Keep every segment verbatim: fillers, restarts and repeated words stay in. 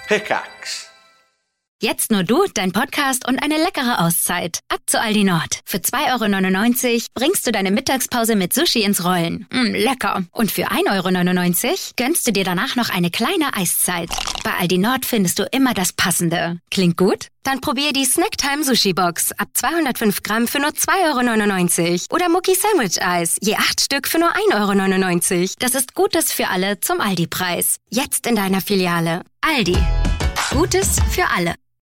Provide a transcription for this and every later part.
Pickaxe. Jetzt nur du, dein Podcast und eine leckere Auszeit. Ab zu Aldi Nord. Für zwei Euro neunundneunzig bringst du deine Mittagspause mit Sushi ins Rollen. Mm, lecker. Und für ein Euro neunundneunzig gönnst du dir danach noch eine kleine Eiszeit. Bei Aldi Nord findest du immer das Passende. Klingt gut? Dann probier die Snacktime Sushi Box ab zweihundertfünf Gramm für nur zwei Euro neunundneunzig. Oder Mucki Sandwich Eis, je acht Stück für nur ein Euro neunundneunzig. Das ist Gutes für alle zum Aldi-Preis. Jetzt in deiner Filiale. Aldi. Gutes für alle.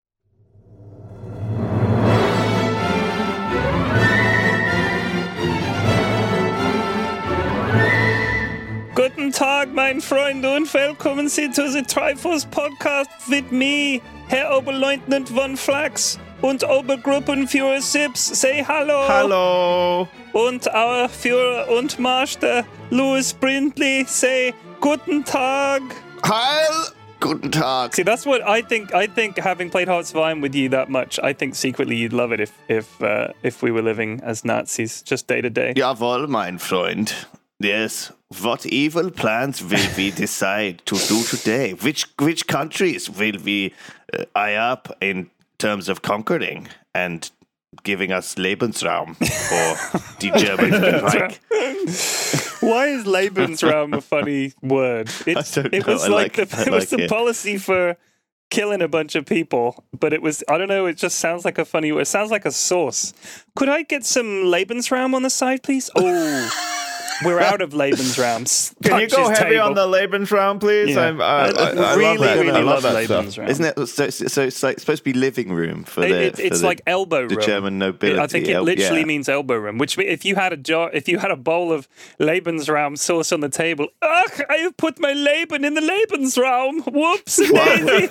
Guten Tag, mein Freunde, und willkommen Sie zu the Triforce Podcast with me, Herr Oberleutnant von Flax und Obergruppenführer Sips. Say hello. Hallo. Und our Führer und Master Louis Brindley. Say guten Tag. Heil. Guten Tag. See, that's what I think. I think having played Hearts of Iron with you that much, I think secretly you'd love it if if uh, if we were living as Nazis, just day to day. Jawohl, mein Freund. Yes. What evil plans will we decide to do today? Which which countries will we uh, eye up in terms of conquering and giving us Lebensraum for the German Reich? Why is Lebensraum a funny word? It's, I don't it know. was I like, like- the, I it was like the it. policy for killing a bunch of people, but it was, I don't know, it just sounds like a funny word. It sounds like a sauce. Could I get some Lebensraum on the side, please? Oh, we're out of Lebensraum. Can you go Punches heavy table. on the Lebensraum, please? Yeah. I'm, uh, I, I, I really, love that. really I love, love that stuff. Lebensraum. Isn't it? So, so it's like supposed to be living room for It- the. it- it's for the, like elbow the room. German nobility. I think it El- literally yeah. means elbow room. Which me- if you had a jar, if you had a bowl of Lebensraum sauce on the table, ugh, I have put my Leben in the Lebensraum. Whoops, daisy.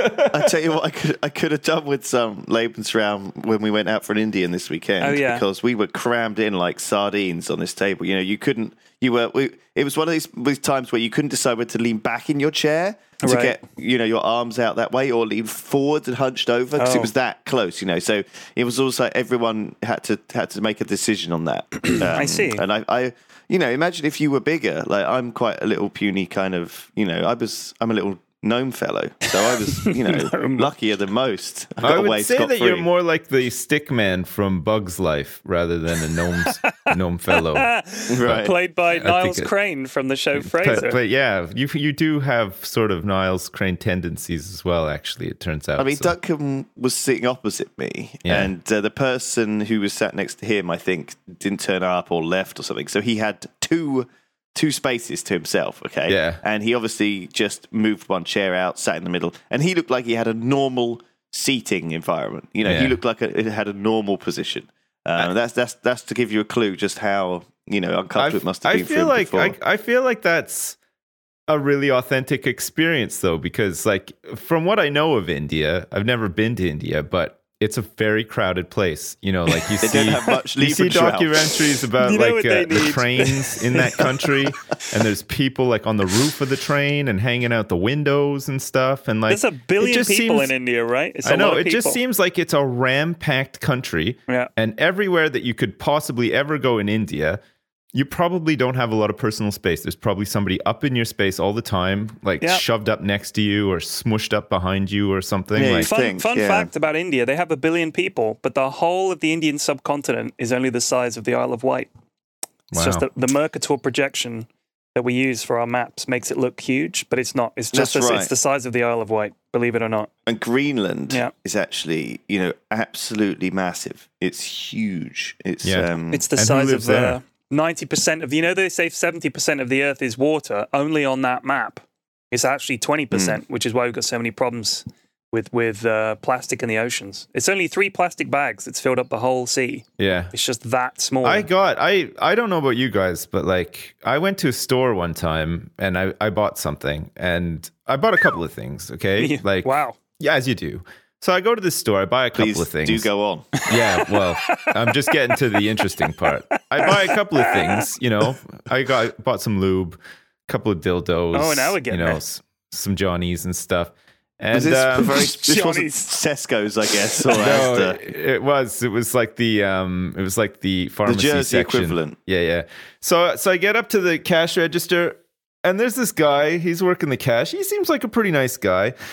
I tell you what, I could I could have done with some Lebensraum when we went out for an Indian this weekend. Oh, yeah. Because we were crammed in like sardines on this table. You know, you couldn't. You were. We, it was one of these, these times where you couldn't decide whether to lean back in your chair to Right. get you know your arms out that way, or lean forward and hunched over because Oh. it was that close. You know, so it was also everyone had to had to make a decision on that. Um, I see. And I, I, you know, imagine if you were bigger. Like I'm quite a little puny kind of. You know, I was. I'm a little gnome fellow, so I was, you know, luckier than most. I, got I away would say that scot-free. you're more like the stick man from Bug's Life rather than a gnome's, gnome fellow. right. Played by Niles it- Crane from the show Fraser. But, but yeah, you you do have sort of Niles Crane tendencies as well, actually, it turns out. I mean, so. Duncan was sitting opposite me, Yeah. and uh, the person who was sat next to him, I think, didn't turn up or left or something. So he had two two spaces to himself, okay? Yeah. And he obviously just moved one chair out, sat in the middle, and he looked like he had a normal seating environment. You know, he Yeah. looked like a, it had a normal position. Um, that's that's that's to give you a clue just how you know uncomfortable I it must have I been for feel him like before. I, I feel like that's a really authentic experience, though, because like from what I know of India, I've never been to India, but it's a very crowded place. You know, like you They see, don't have much you see Lebensraum. documentaries about You know like what uh, they the need. trains in that country, and there's people like on the roof of the train and hanging out the windows and stuff. And like, There's a it billion just people seems- in India, right? It's a I know, lot of it just people. seems like it's a ram-packed country. Yeah. And everywhere that you could possibly ever go in India, you probably don't have a lot of personal space. There's probably somebody up in your space all the time, like Yeah. shoved up next to you or smushed up behind you or something. Yeah, like, you Fun, think, fun yeah. fact about India, they have a billion people, but the whole of the Indian subcontinent is only the size of the Isle of Wight. It's just Wow. that the Mercator projection that we use for our maps makes it look huge, but it's not. It's just That's the, right. it's the size of the Isle of Wight, believe it or not. And Greenland Yeah. is actually, you know, absolutely massive. It's huge. It's Yeah. um, It's the And who size of lives there? uh, ninety percent of, you know, they say seventy percent of the Earth is water. Only on that map, it's actually twenty percent, Hmm. which is why we've got so many problems with, with uh, plastic in the oceans. It's only three plastic bags that's filled up the whole sea. yeah. It's just that small. I got, I, I don't know about you guys, but like I went to a store one time and I, I bought something and I bought a couple of things. Okay. Like, wow. yeah, as you do. So I go to the store, I buy a couple please of things. do go on. Yeah, well, I'm just getting to the interesting part. I buy a couple of things, you know. I got bought some lube, a couple of dildos. Oh, now we're getting you know, there. s- some Johnnies and stuff. And Was this um, very? This wasn't Johnny's. Tesco's, I guess, or no, Asda. it, it was. It was like the um, it was like the pharmacy Jersey section. equivalent. Yeah, yeah. So, so I get up to the cash register, and there's this guy. He's working the cash. He seems like a pretty nice guy.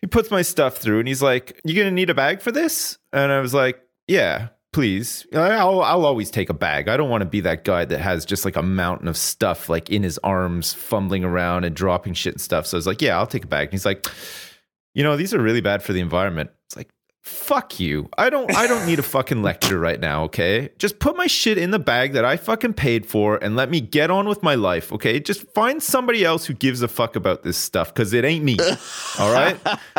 he puts my stuff through and he's like, "You gonna need a bag for this?" And I was like, "Yeah, please. I'll, I'll always take a bag. I don't want to be that guy that has just like a mountain of stuff like in his arms, fumbling around and dropping shit and stuff." So I was like, "Yeah, I'll take a bag." And he's like, "You know, these are really bad for the environment." It's like, fuck you. I don't I don't need a fucking lecture right now, okay? Just put my shit in the bag that I fucking paid for and let me get on with my life, okay? Just find somebody else who gives a fuck about this stuff, because it ain't me. All right?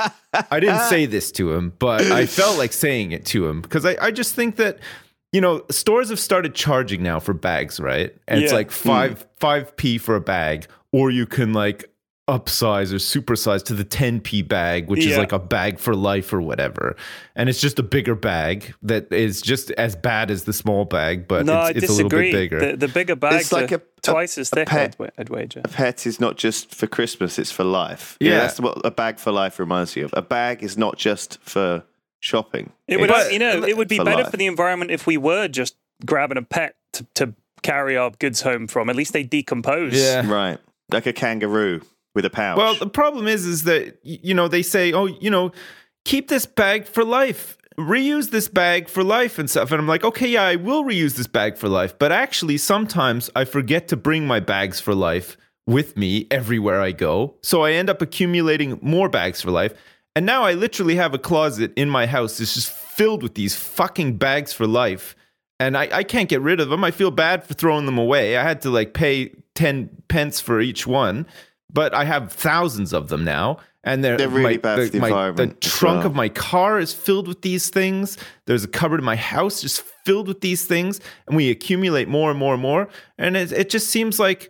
I didn't say this to him, but I felt like saying it to him, because I, I just think that, you know, stores have started charging now for bags, right? And yeah. It's like five mm. five p for a bag, or you can like upsize or supersize to the ten p bag, which yeah. is like a bag for life or whatever. And it's just a bigger bag that is just as bad as the small bag, but no, it's, it's a little bit bigger. The, the bigger bags like are a, twice as thick, pet, I'd wager. A pet is not just for Christmas, it's for life. Yeah, yeah, that's what a bag for life reminds you of. A bag is not just for shopping. It would, but, you know, it would be for better life. For the environment if we were just grabbing a pet to, to carry our goods home from. At least they decompose. Yeah. Right. Like a kangaroo. With a pouch. Well, the problem is, is that, you know, they say, oh, you know, keep this bag for life, reuse this bag for life and stuff. And I'm like, okay, yeah, I will reuse this bag for life. But actually, sometimes I forget to bring my bags for life with me everywhere I go. So I end up accumulating more bags for life. And now I literally have a closet in my house that's just filled with these fucking bags for life. And I, I can't get rid of them. I feel bad for throwing them away. I had to like pay ten pence for each one. But I have thousands of them now, and they're, they're really my, bad the, for the my, environment. The trunk well. of my car is filled with these things. There's a cupboard in my house just filled with these things, and we accumulate more and more and more. And it, it just seems like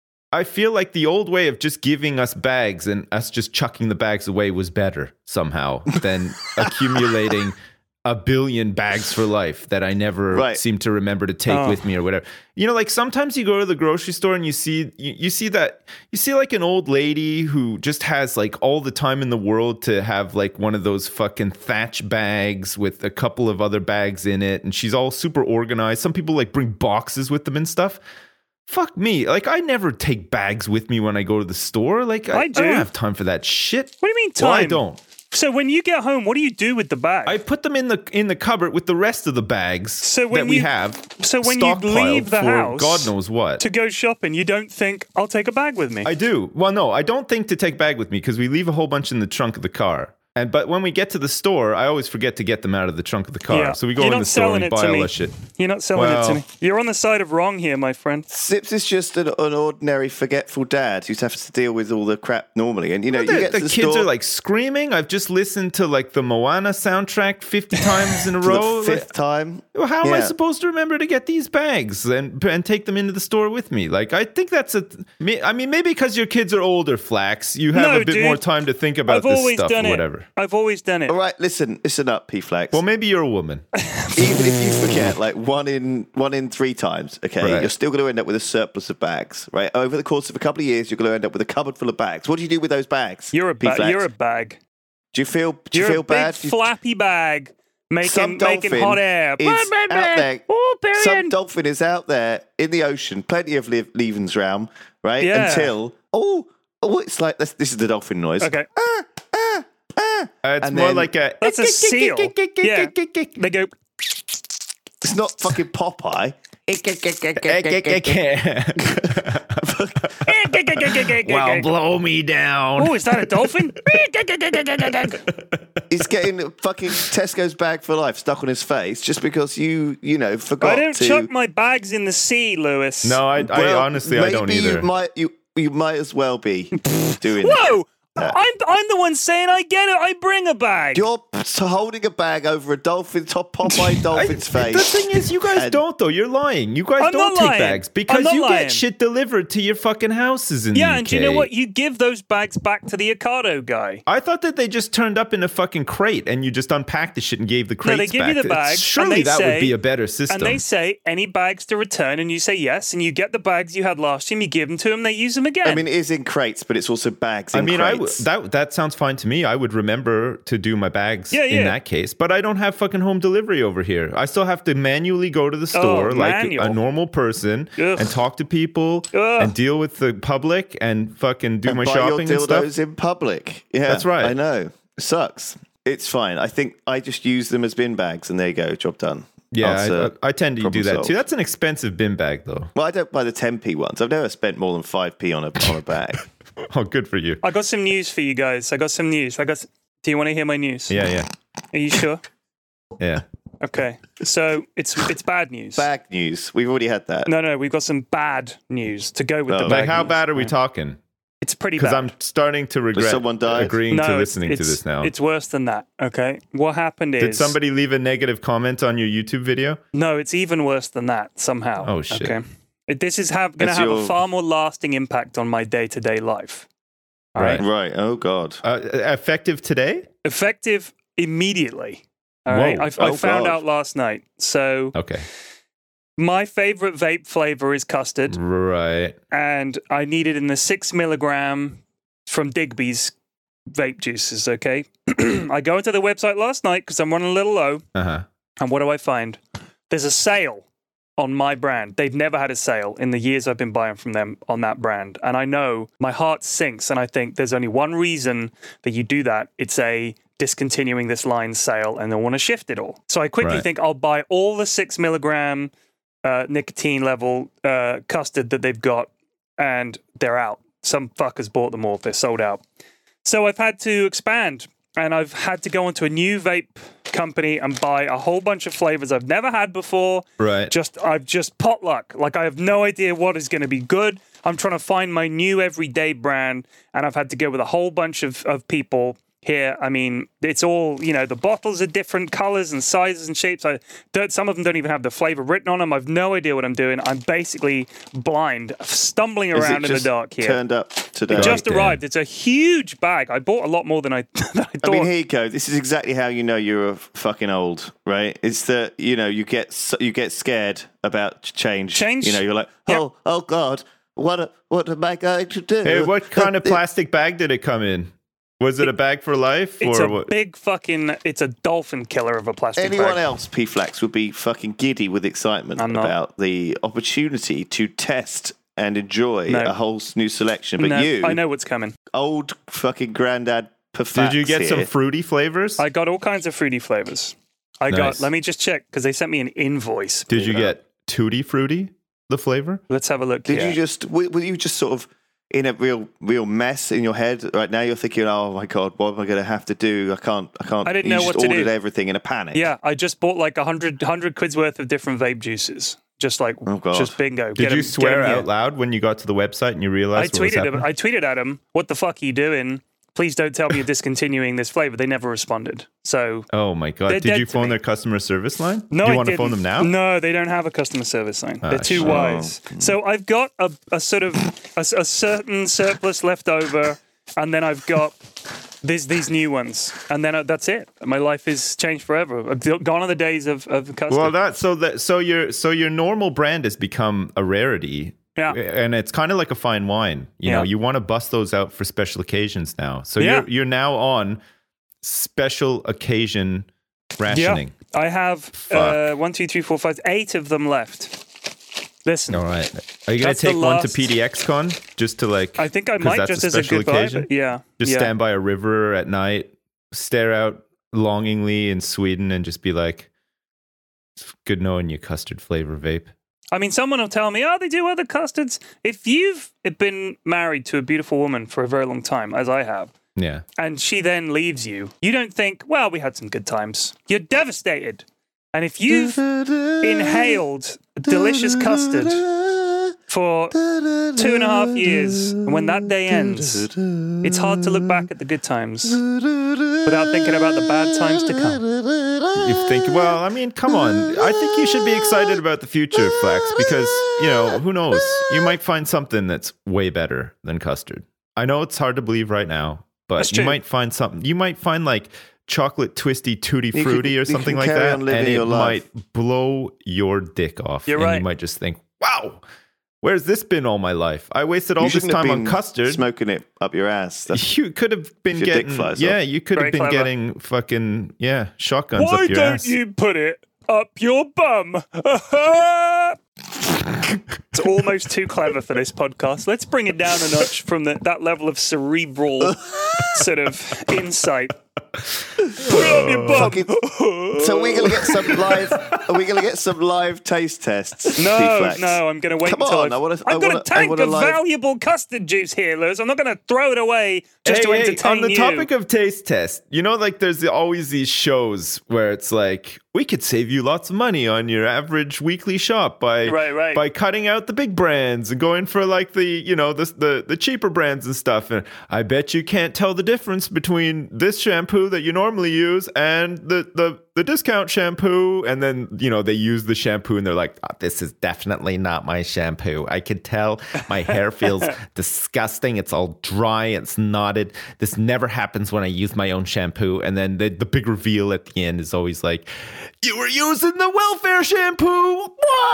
I feel like the old way of just giving us bags and us just chucking the bags away was better somehow than accumulating a billion bags for life that I never right. seem to remember to take oh. with me or whatever. You know, like sometimes you go to the grocery store and you see, you, you see that, you see like an old lady who just has like all the time in the world to have like one of those fucking thatch bags with a couple of other bags in it. And she's all super organized. Some people like bring boxes with them and stuff. Fuck me. Like, I never take bags with me when I go to the store. Like, I, I, do. I don't have time for that shit. What do you mean time? Well, I don't. So when you get home, what do you do with the bag? I put them in the in the cupboard with the rest of the bags so when that we you, have. So when you leave the house, God knows what, to go shopping, you don't think, I'll take a bag with me? I do. Well, no, I don't think to take bag with me because we leave a whole bunch in the trunk of the car. And but when we get to the store, I always forget to get them out of the trunk of the car. Yeah. So we go You're in the store and buy all me. that shit. You're not selling well, it to me. You're on the side of wrong here, my friend. Sips is just an, an ordinary forgetful dad who's having to deal with all the crap normally. And you know, well, the, you get the, to the kids store, are like screaming. I've just listened to like the Moana soundtrack fifty times in a row. The fifth like, time. Well, how yeah. am I supposed to remember to get these bags and and take them into the store with me? Like, I think that's a. I mean, maybe because your kids are older, Flax, you have no, a bit dude. more time to think about I've this always stuff done or it. whatever. I've always done it. All right, listen, listen up, P-Flax. Well, maybe you're a woman. Even if you forget, like one in one in three times, okay, right. you're still going to end up with a surplus of bags, right? Over the course of a couple of years, you're going to end up with a cupboard full of bags. What do you do with those bags? You're a ba- You're a bag. Do you feel? Do you're you feel a bad? Big flappy bag making Some making hot air. Is out there. Oh, Some dolphin is out there in the ocean, plenty of le- Lebensraum, right? Yeah. Until oh, oh, it's like this. This is the dolphin noise. Okay. Ah, ah. Ah. Uh, it's and more like a... That's a seal. Yeah. They go... It's not fucking Popeye. Well, blow me down. Oh, is that a dolphin? He's getting fucking Tesco's bag for life stuck on his face just because you, you know, forgot to... I don't to... chuck my bags in the sea, Lewis. No, I, well, I honestly, I don't either. Maybe you might, you, you might as well be doing Whoa! that. I'm I'm the one saying I get it. I bring a bag. You're holding a bag over a dolphin, top Popeye dolphin's I, face. The thing is, you guys and don't though. You're lying. You guys I'm don't take lying. bags because you lying. get shit delivered to your fucking houses in yeah, the U K. and do you know what? You give those bags back to the Ocado guy. I thought that they just turned up in a fucking crate and you just unpacked the shit and gave the crates back. No, they give back. you the bag. Surely that say, would be a better system. And they say any bags to return, and you say yes, and you get the bags you had last time. You give them to them, they use them again. I mean, it is in crates, but it's also bags. In I mean, crates. I w- that that sounds fine to me. I would remember to do my bags yeah, yeah. in that case, but I don't have fucking home delivery over here. I still have to manually go to the store oh, like manual. a normal person Ugh. and talk to people Ugh. and deal with the public and fucking do and my buy shopping your and stuff. dildos in public. Yeah, that's right. I know. sucks. It's fine. I think I just use them as bin bags, and there you go, job done. Yeah, Answer, I, I tend to do that solved. too. That's an expensive bin bag, though. Well, I don't buy the ten p ones. I've never spent more than five p on a on a bag. Oh, good for you. I got some news for you guys. I got some news. I got. s- Do you want to hear my news? Yeah, yeah, Are you sure? yeah. Okay. So it's it's bad news. Bag news. We've already had that. No, no, we've got some bad news to go with Oh. the Like, bad Like, how news. bad are we Right. talking? It's pretty Because bad. I'm starting to regret someone died? agreeing no, to it's- listening to it's- this now. It's worse than that. Okay. What happened is Did somebody leave a negative comment on your YouTube video? No, it's even worse than that somehow. Oh, shit. Okay. It, this is going to That's have a your- far more lasting impact on my day to day life. All right. Right. Oh God. Uh, effective today? Effective immediately. All right. Whoa. I, I Oh, found God. out last night. So Okay. my favorite vape flavor is custard, Right. and I need it in the six milligram from Digby's vape juices. Okay. I go into the website last night because I'm running a little low. Uh huh. And what do I find? There's a sale on my brand. They've never had a sale in the years I've been buying from them on that brand. And I know my heart sinks, and I think there's only one reason that you do that. It's a discontinuing this line sale, and they want to shift it all. So I quickly Right. think I'll buy all the six milligram uh, nicotine level uh, custard that they've got, and they're out. Some fuckers bought them all. They're sold out. So I've had to expand, and I've had to go into a new vape company and buy a whole bunch of flavors I've never had before. Right. Just I've just potluck. Like I have no idea what is going to be good. I'm trying to find my new everyday brand, and I've had to go with a whole bunch of, of people here. I mean, it's all, you know, the bottles are different colors and sizes and shapes. I don't, some of them don't even have the flavor written on them. I've no idea what I'm doing. I'm basically blind, stumbling Is around it in the just dark here. Turned up today. It just damn. arrived. It's a huge bag. I bought a lot more than I, than I I thought. mean, here you go. This is exactly how you know you're a fucking old, right? It's that you know you get s- you get scared about change. Change? You know, you're like, Yep. oh, oh God, what, a, what am I going to do? Hey, what kind of Uh, plastic bag did it come in? Was it a bag for life It's or a what? big fucking, it's a dolphin killer of a plastic Anyone bag. else, P-Flax, would be fucking giddy with excitement I'm not. about the opportunity to test and enjoy No. a whole new selection. But No, you, I know what's coming. old fucking granddad P-Flax Did you get some here, fruity flavors? I got all kinds of fruity flavors. I Nice. got, let me just check, because they sent me an invoice. Did you get Tutti Frutti, the flavor? Let's have a look Did here. you just, were were you just sort of in a real, real mess in your head right now? You're thinking, oh my God, what am I going to have to do? I can't, I can't. I didn't you know just what to ordered do. everything in a panic. Yeah, I just bought like a hundred, hundred quid's worth of different vape juices. Just like, Oh, God. just bingo. Did Get you 'em- swear get 'em here. out loud when you got to the website and you I realized what was tweeted him. happening? I tweeted at him, "What the fuck are you doing? Please don't tell me you're discontinuing this flavor." They never responded. So Oh my God. They're Did dead you to phone me. their customer service line? no, Do you I want to didn't. phone them now? No, they don't have a customer service line. Ah, They're too shit. wise. So I've got a, a sort of a, a certain surplus left over, and then I've got these these new ones, and then uh, that's it. My life is changed forever. I've gone are the days of of custard. Well, that so that so your so your normal brand has become a rarity. Yeah. And it's kind of like a fine wine. You know, Yeah. you want to bust those out for special occasions now. So Yeah. you're you're now on special occasion rationing. Yeah, I have uh, Fuck. one, two, three, four, five, eight of them left. Listen, All right. Are you going That's to the take one to last- P D X Con just to like I think I 'cause might that's just a as a special goodbye. occasion? But yeah, Just yeah. stand by a river at night, stare out longingly in Sweden and just be like, it's good knowing you, custard flavor vape. I mean, someone will tell me, "Oh, they do other custards." If you've been married to a beautiful woman for a very long time, as I have, Yeah. and she then leaves you, you don't think, "Well, we had some good times." You're devastated. And if you've inhaled delicious custard for two and a half years, and when that day ends, it's hard to look back at the good times without thinking about the bad times to come. You think, well, I mean, come on. I think you should be excited about the future, Flex, because, you know, who knows? You might find something that's way better than custard. I know it's hard to believe right now, but That's you true. might find something. You might find like chocolate twisty tutti You fruity can- or you something can like carry that, on living and it your life. might blow your dick off. You're and right. you might just think, wow, where's this been all my life? I wasted all You this shouldn't have time on been cusard. smoking it up your ass. That's, You could have been If your dick getting, flies yeah, off. you could Very have been clever. getting fucking, yeah, shotguns Why up your don't ass. you put it up your bum? It's almost too clever for this podcast. Let's bring it down a notch from the, that level of cerebral sort of insight Put it on your bum. Fucking- so we're gonna get some live. Are we gonna get some live taste tests? No, P-Flex? no, I'm going to wait Come until on, I've, I wanna- I I've got wanna- a tank I wanna of live- valuable custard juice here, Lewis. I'm not going to throw it away just hey, to hey, entertain on the you. topic of taste test, you know, like there's always these shows where it's like, we could save you lots of money on your average weekly shop by Right, right. by cutting out the big brands and going for like the, you know, the, the the cheaper brands and stuff. And I bet you can't tell the difference between this shampoo that you normally use and the the the discount shampoo. And then, you know, they use the shampoo and they're like, oh, this is definitely not my shampoo. I can tell my hair feels disgusting. It's all dry. It's knotted. This never happens when I use my own shampoo. And then the, the big reveal at the end is always like, you were using the welfare shampoo. What?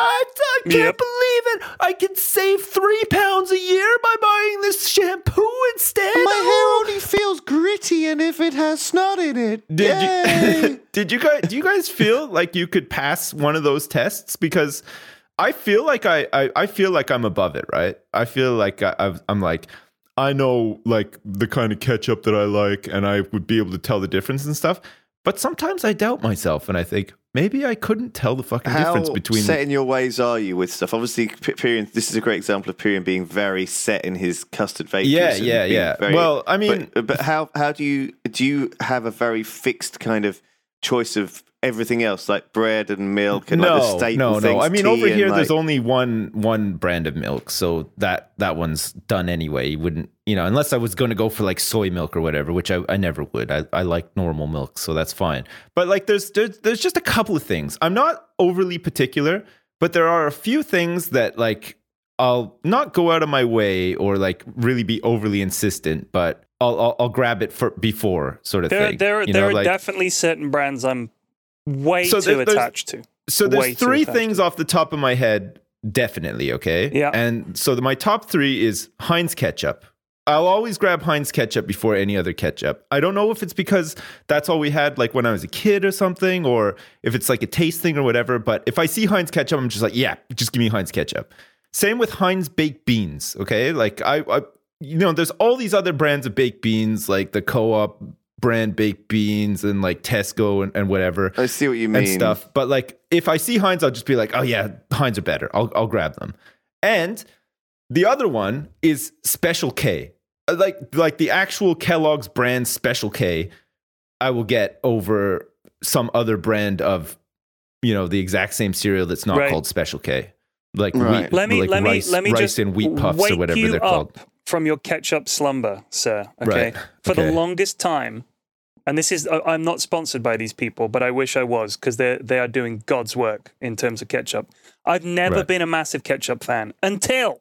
I can't Yep. believe it. I can save three pounds a year by buying this shampoo instead. My Oh. hair only feels gritty, and if it has snot in it, Did yay. you, did you guys, do you guys feel like you could pass one of those tests? Because I feel like I, I, I feel like I'm above it, right? I feel like I, I've, I'm like, I know like the kind of ketchup that I like, and I would be able to tell the difference and stuff. But sometimes I doubt myself, and I think maybe I couldn't tell the fucking How difference between. set in your ways are you with stuff? Obviously, P- Pyrian, this is a great example of Pyrian being very set in his custard vapors. Yeah, and yeah, being yeah. very- Well, I mean- but, but how how do you do you have a very fixed kind of choice of everything else, like bread and milk and like the No, staple no, things? no. I mean, tea over and, here, like, there's only one one brand of milk, so that that one's done anyway. You wouldn't, you know, unless I was going to go for like soy milk or whatever, which I, I never would. I, I like normal milk, so that's fine. But like, there's, there's there's just a couple of things. I'm not overly particular, but there are a few things that like I'll not go out of my way or like really be overly insistent, but I'll I'll, I'll grab it for before sort of There, thing. there, You there know, are like- definitely certain brands I'm way So too there- there's- attached to. So Way there's too three attached. things off the top of my head, definitely, okay? Yeah. And so the, my top three is Heinz ketchup. I'll always grab Heinz ketchup before any other ketchup. I don't know if it's because that's all we had like when I was a kid or something, or if it's like a taste thing or whatever, but if I see Heinz ketchup, I'm just like, yeah, just give me Heinz ketchup. Same with Heinz baked beans, okay? Like I, I you know, there's all these other brands of baked beans, like the Co-op brand baked beans and like Tesco and, and whatever. I see what you mean. And stuff. But like, if I see Heinz, I'll just be like, oh yeah, Heinz are better. I'll I'll grab them. And the other one is Special K, Uh, like like the actual Kellogg's brand Special K. I will get over some other brand of, you know, the exact same cereal that's not Right. called Special K, like Right. wheat, Let me like let rice, me let me rice just and wheat puffs wake or whatever you they're up called. from your ketchup slumber, sir. Okay. Right. For the Okay. longest time, and this is I- I'm not sponsored by these people, but I wish I was because they they are doing God's work in terms of ketchup. I've never Right. been a massive ketchup fan until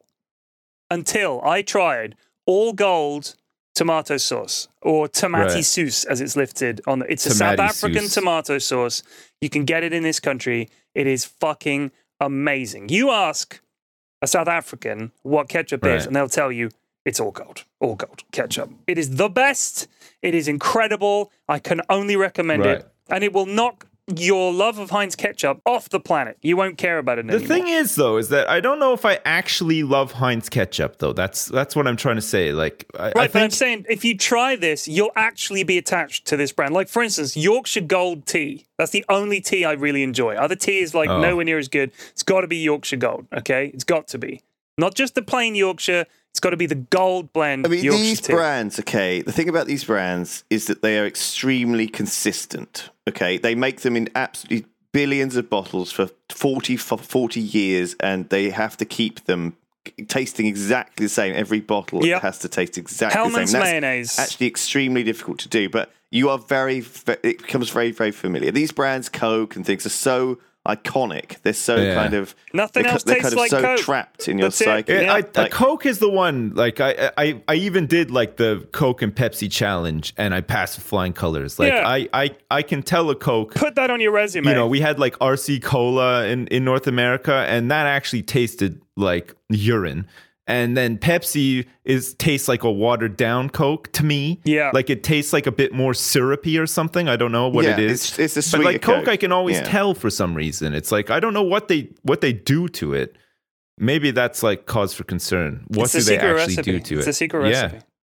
until I tried all gold tomato sauce or tomati Right. sauce as it's lifted on the, it's a South Tomati African sauce. tomato sauce. You can get it in this country. It is fucking amazing. You ask a South African what ketchup is, Right. and they'll tell you it's all gold, all gold ketchup. It is the best. It is incredible. I can only recommend Right. it, and it will knock your love of Heinz ketchup off the planet. You won't care about it The anymore. thing is, though, is that I don't know if I actually love Heinz ketchup, though. That's that's what I'm trying to say. Like, I, Right, I but I'm think saying if you try this, you'll actually be attached to this brand. Like, for instance, Yorkshire Gold tea. That's the only tea I really enjoy. Other tea is like Oh. nowhere near as good. It's got to be Yorkshire Gold, okay? It's got to be. Not just the plain Yorkshire. It's got to be the gold blend I mean, Yorkshire these tea. brands, okay, the thing about these brands is that they are extremely consistent, okay? They make them in absolutely billions of bottles for forty, for forty years, and they have to keep them tasting exactly the same. Every bottle Yep. has to taste exactly Hellmann's the same. That's mayonnaise. actually extremely difficult to do, but you are very, ve- it becomes very, very familiar. These brands, Coke and things, are so iconic. They're so Yeah. kind of... Nothing they're, else they're tastes kind of like so Coke. trapped in your That's it. psyche. Yeah, Yeah. I, Like- a Coke is the one. Like I, I, I even did like the Coke and Pepsi challenge, and I passed with flying colors. Like Yeah. I, I, I can tell a Coke. Put that on your resume. You know, we had like R C Cola in, in North America, and that actually tasted like urine. And then Pepsi is tastes like a watered down Coke to me. Yeah. like it tastes like a bit more syrupy or something. I don't know what Yeah, it is. it's- it's a but like sweeter Coke, Coke. I can always Yeah. tell for some reason. It's like I don't know what they what they do to it. Maybe that's like cause for concern. What It's do a they secret actually recipe. do to It's it? a secret yeah. recipe.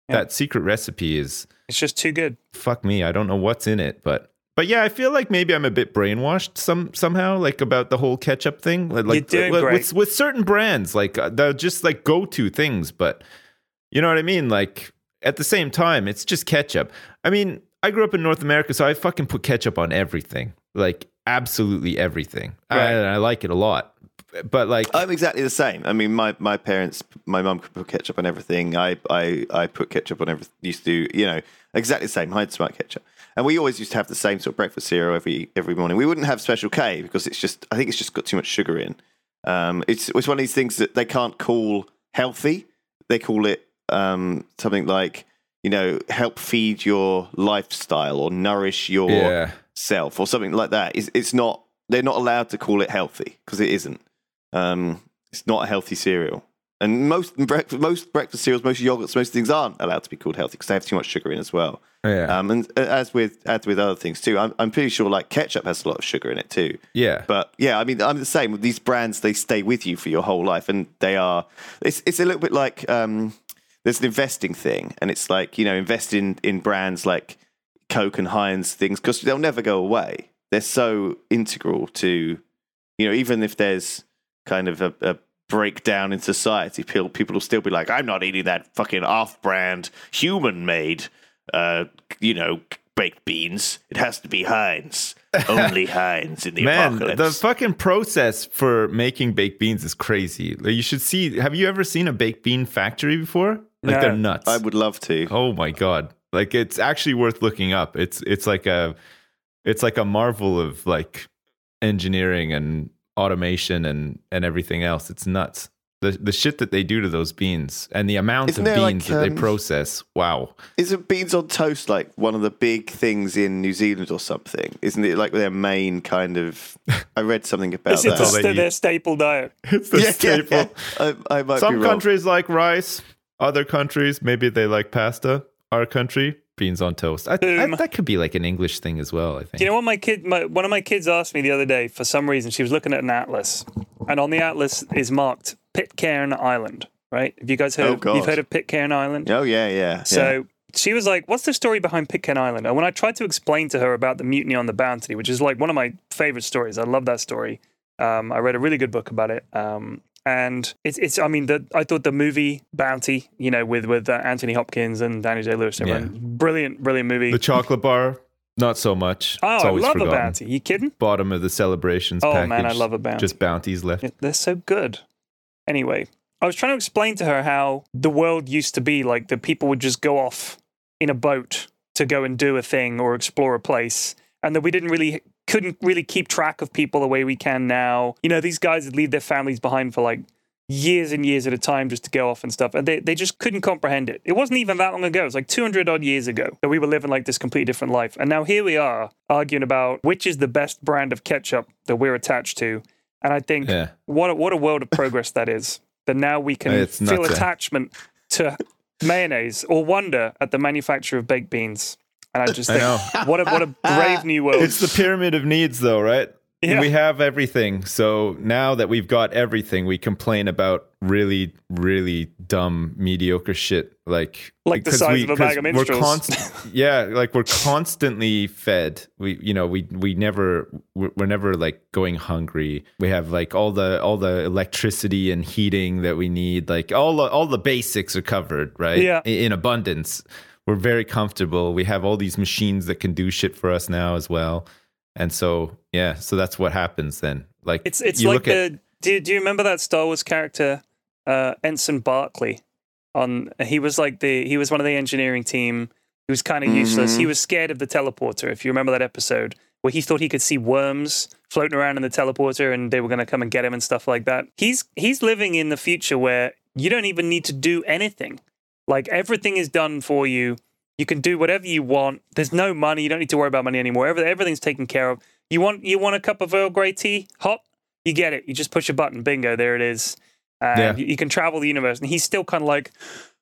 Yeah. That secret recipe is It's just too good. fuck me. I don't know what's in it, but but yeah, I feel like maybe I'm a bit brainwashed some somehow, like about the whole ketchup thing. Like, You're doing with, great. with with certain brands, like uh, they're just like go to things, but you know what I mean? Like at the same time, it's just ketchup. I mean, I grew up in North America, so I fucking put ketchup on everything, like absolutely everything. Right. I, and I like it a lot. But like, I'm exactly the same. I mean, my, my parents, my mum could put ketchup on everything. I, I, I put ketchup on everything. Used to, you know, exactly the same. Hyde Smart ketchup. And we always used to have the same sort of breakfast cereal every every morning. We wouldn't have Special K because it's just, I think it's just got too much sugar in. Um, it's it's one of these things that they can't call healthy. They call it um, something like, you know, help feed your lifestyle or nourish your yeah. self or something like that. It's, it's not. They're not allowed to call it healthy because it isn't. Um, it's not a healthy cereal, and most breakfast, most breakfast cereals, most yogurts, most things aren't allowed to be called healthy because they have too much sugar in as well. Yeah. Um, and as with as with other things too, I'm I'm pretty sure like ketchup has a lot of sugar in it too. Yeah. But yeah, I mean, I'm the same with these brands. They stay with you for your whole life, and they are. It's it's a little bit like um, there's an investing thing, and it's like, you know, invest in in brands like Coke and Heinz things because they'll never go away. They're so integral to, you know, even if there's kind of a, a breakdown in society, people people will still be like, I'm not eating that fucking off-brand human-made, uh, you know, baked beans. It has to be Heinz. Only Heinz in the Man, apocalypse. the fucking process for making baked beans is crazy. Like, you should see. Have you ever seen a baked bean factory before? Like No. they're nuts. I would love to. Oh my god! Like it's actually worth looking up. It's it's like a it's like a marvel of like engineering and automation and and everything else. It's nuts. The the shit that they do to those beans and the amount Isn't of there, beans like, that um, they process. Wow. Isn't beans on toast like one of the big things in New Zealand or something? Isn't it like their main kind of? I read something about It's, it's that. all they a, eat. their staple diet. It's the Yeah, yeah, staple. yeah. I, I might Some be wrong. countries like rice. Other countries, maybe they like pasta. Our country, beans on toast. I, I, Boom. that could be like an English thing as well, I think. Do you know what my kid, my, one of my kids asked me the other day for some reason? She was looking at an atlas, and on the atlas is marked Pitcairn Island. Right? Have you guys heard? Oh, of, God. you've heard of Pitcairn Island? Oh yeah, yeah. So yeah. she was like, "What's the story behind Pitcairn Island?" And when I tried to explain to her about the mutiny on the Bounty, which is like one of my favorite stories, I love that story. Um, I read a really good book about it. Um, And it's, it's. I mean, the, I thought the movie Bounty, you know, with with uh, Anthony Hopkins and Danny Day Lewis, everyone, Yeah. brilliant, brilliant movie. The chocolate bar, not so much. oh, It's I always love forgotten. a Bounty. You kidding? Bottom of the celebrations Oh, package. man, I love a Bounty. Just bounties left. Yeah, they're so good. Anyway, I was trying to explain to her how the world used to be. Like the people would just go off in a boat to go and do a thing or explore a place, and that we didn't really. couldn't really keep track of people the way we can now. You know, these guys would leave their families behind for like years and years at a time just to go off and stuff. And they, they just couldn't comprehend it. It wasn't even that long ago. It was like two hundred odd years ago that we were living like this completely different life. And now here we are arguing about which is the best brand of ketchup that we're attached to. And I think Yeah. what, a, what a world of progress that is. That now we can It's feel nuts, eh? attachment to mayonnaise or wonder at the manufacture of baked beans. And I just I think, know. what a, what a brave new world. It's the pyramid of needs, though, right? Yeah. We have everything. So now that we've got everything, we complain about really, really dumb, mediocre shit. Like, Like the 'cause size we- of a bag 'cause of we're minstrels. const- yeah, like we're constantly fed. We, you know, we we never we're we're never like going hungry. We have like all the all the electricity and heating that we need. Like all the, all the basics are covered, right? Yeah. In, in abundance. We're very comfortable. We have all these machines that can do shit for us now as well. And so, yeah, so that's what happens then. Like It's it's you like look at, the do, do you remember that Star Wars character uh, Ensign Barkley? On he was like the he was one of the engineering team. He was kind of useless. Mhm. He was scared of the teleporter. If you remember that episode where he thought he could see worms floating around in the teleporter and they were going to come and get him and stuff like that. He's he's living in the future where you don't even need to do anything. Like everything is done for you. You can do whatever you want. There's no money. You don't need to worry about money anymore. Every, everything's taken care of. You want you want a cup of Earl Grey tea? Hot? You get it. You just push a button. Bingo. There it is. And Yeah. you, you can travel the universe. And he's still kind of like,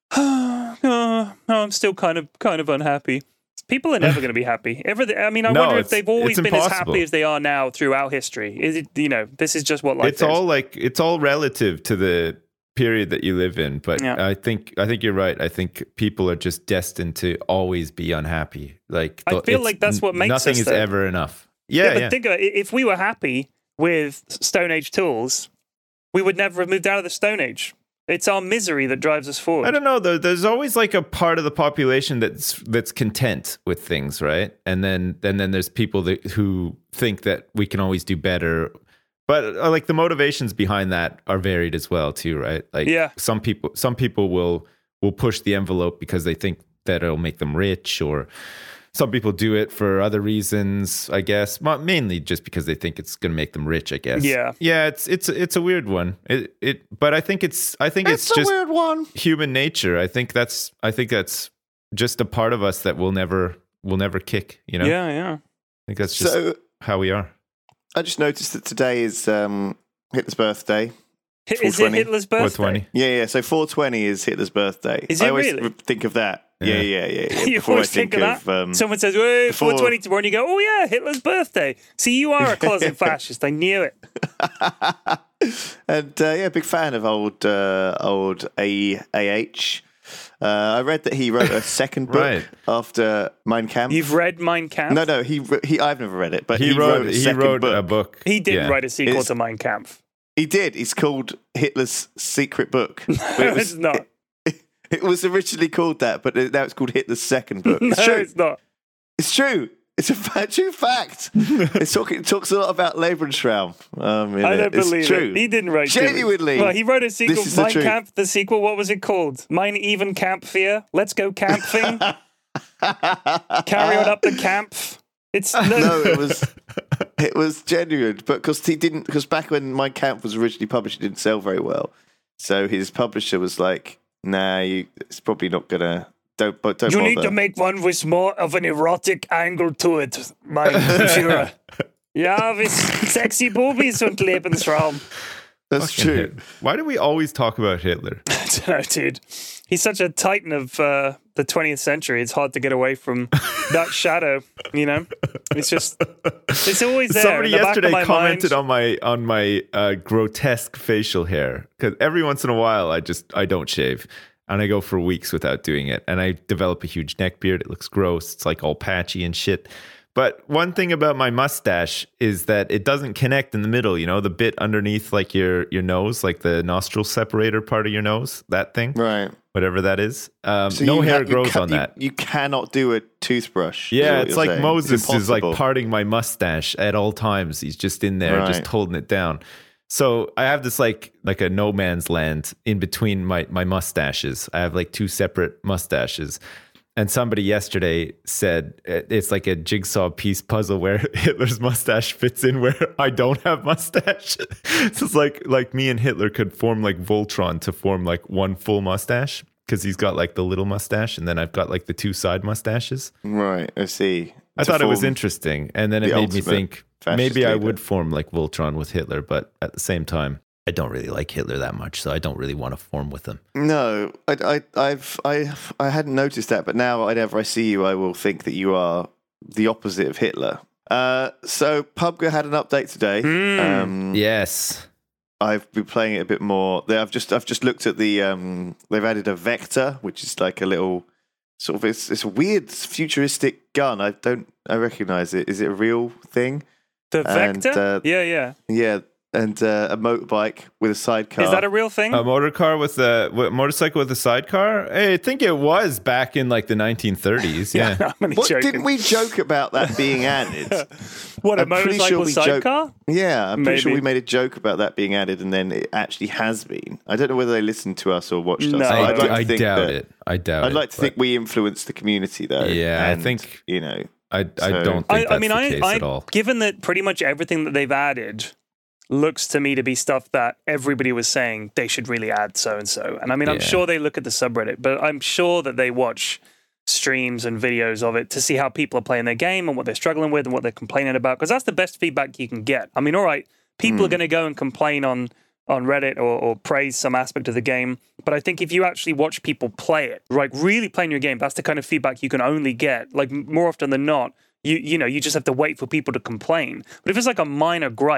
oh, oh, I'm still kind of kind of unhappy. People are never going to be happy. Everything. I mean, I No, wonder if it's- they've always it's been as impossible. happy as they are now throughout history. Is it? You know, this is just what life it's is. all like it's all relative to the period that you live in, but Yeah. I think I think you're right. I think people are just destined to always be unhappy. Like I feel it's- like that's what makes nothing us, is though. ever enough. Yeah, Yeah, yeah. but think about it. If we were happy with Stone Age tools, we would never have moved out of the Stone Age. It's our misery that drives us forward. I don't know though. There's always like a part of the population that's that's content with things, right? And then and then there's people that who think that we can always do better. But uh, like the motivations behind that are varied as well too, right? Like Yeah. some people some people will will push the envelope because they think that it'll make them rich, or some people do it for other reasons, I guess. Ma- Mainly just because they think it's going to make them rich, I guess. Yeah. Yeah, it's it's it's a weird one. It it but I think it's I think it's, It's a just weird one. human nature. I think that's I think that's just a part of us that will never will never kick, you know? Yeah, yeah. I think that's just So how we are. I just noticed that today is um, Hitler's birthday. Hi- Is it four twenty. Hitler's four birthday? twenty. Yeah, yeah. So four twenty is Hitler's birthday. Is I it always really? think of that. Yeah, Yeah. yeah, yeah. yeah. You Before I always think of that? um, Someone says, hey, before- four twenty tomorrow, and you go, oh yeah, Hitler's birthday. See, you are a closet fascist. I knew it. and uh, yeah, big fan of old uh, old A A H. Uh, I read that he wrote a second book Right. after Mein Kampf. You've read Mein Kampf? no, no, he he. I've never read it, but He, he, wrote a he second wrote book. a book. He didn't Yeah. write a sequel It's- to Mein Kampf. He did. It's called Hitler's Secret Book. But No, it was it's not. It, it was originally called that, but now it's called Hitler's Second Book. It's no, true. it's not. It's true. It's a fa- true fact. It's talk, it talks a lot about Lebensraum. Um, in I it. don't It's believe true. it. He didn't write Genuinely. Well, he wrote a sequel. This is the Mein truth. Kampf, the sequel, what was it called? Mein Even Kampfeer? Let's go camping. Carry on up the camp. It's no, No, it was it was genuine, but because he didn't, because back when Mein Kampf was originally published, it didn't sell very well. So his publisher was like, "Nah, you, it's probably not gonna. Don't, but don't you bother." need to make one with more of an erotic angle to it, mein Führer. Ja, with sexy boobies und Lebensraum. That's Fucking true. Hit- Why do we always talk about Hitler? I don't know, dude. He's such a titan of uh, the twentieth century. It's hard to get away from that shadow. You know, it's just it's always there. Somebody in the back of yesterday my commented mind. on my on my uh, grotesque facial hair, because every once in a while I just I don't shave and I go for weeks without doing it, and I develop a huge neck beard. It looks gross. It's like all patchy and shit. But one thing about my mustache is that it doesn't connect in the middle, you know, the bit underneath like your your nose, like the nostril separator part of your nose, that thing, Right. whatever that is. Um, So no you hair ha- you grows ca- on you- that. You, cannot do a toothbrush. is Yeah, what it's you're like saying. Moses It's is like impossible. parting my mustache at all times. He's just in there, just Right. holding it down. So I have this like like a no man's land in between my my mustaches. I have like two separate mustaches. And somebody yesterday said it's like a jigsaw piece puzzle where Hitler's mustache fits in where I don't have mustache. So it's like like me and Hitler could form like Voltron to form like one full mustache, because he's got like the little mustache and then I've got like the two side mustaches. Right, I see. I To thought it was form interesting. And then it the made me ultimate think fascist maybe I leader. would form like Voltron with Hitler, but at the same time, I don't really like Hitler that much, so I don't really want to form with him. No, I, I, I've, I, I hadn't noticed that, but now whenever I see you, I will think that you are the opposite of Hitler. Uh, so P U B G had an update today. Hmm. Um, Yes. I've been playing it a bit more. They- I've just, I've just looked at the. Um, they've added a Vector, which is like a little sort of. It's, it's a weird futuristic gun. I don't, I recognize it. Is it a real thing? The and, Vector? uh, yeah, yeah. Yeah, and uh, a motorbike with a sidecar. Is that a real thing? A motor car with a what, motorcycle with a sidecar? Hey, I think it was back in like the nineteen thirties. Yeah. I'm only What, joking. didn't we joke about that being added? What, a I'm pretty motorcycle sure we joke- sidecar? Yeah, I'm pretty sure Maybe. we made a joke about that being added, and then it actually has been. I don't know whether they listened to us or watched us. No, but I, I'd like I to think doubt that- it. I doubt it. I'd like to but think we influenced the community, though. Yeah, I and, think- you know. I, I so- don't think I, that's I mean, the I, case I at all. given that pretty much everything that they've added looks to me to be stuff that everybody was saying they should really add so and so. And I mean, I'm Yeah. sure they look at the subreddit, but I'm sure that they watch streams and videos of it to see how people are playing their game and what they're struggling with and what they're complaining about, because that's the best feedback you can get. I mean, all right, people Hmm. are going to go and complain on on Reddit or, or praise some aspect of the game, but I think if you actually watch people play it, like really playing your game, that's the kind of feedback you can only get. Like more often than not, you you know, you just have to wait for people to complain. But if it's like a minor gripe,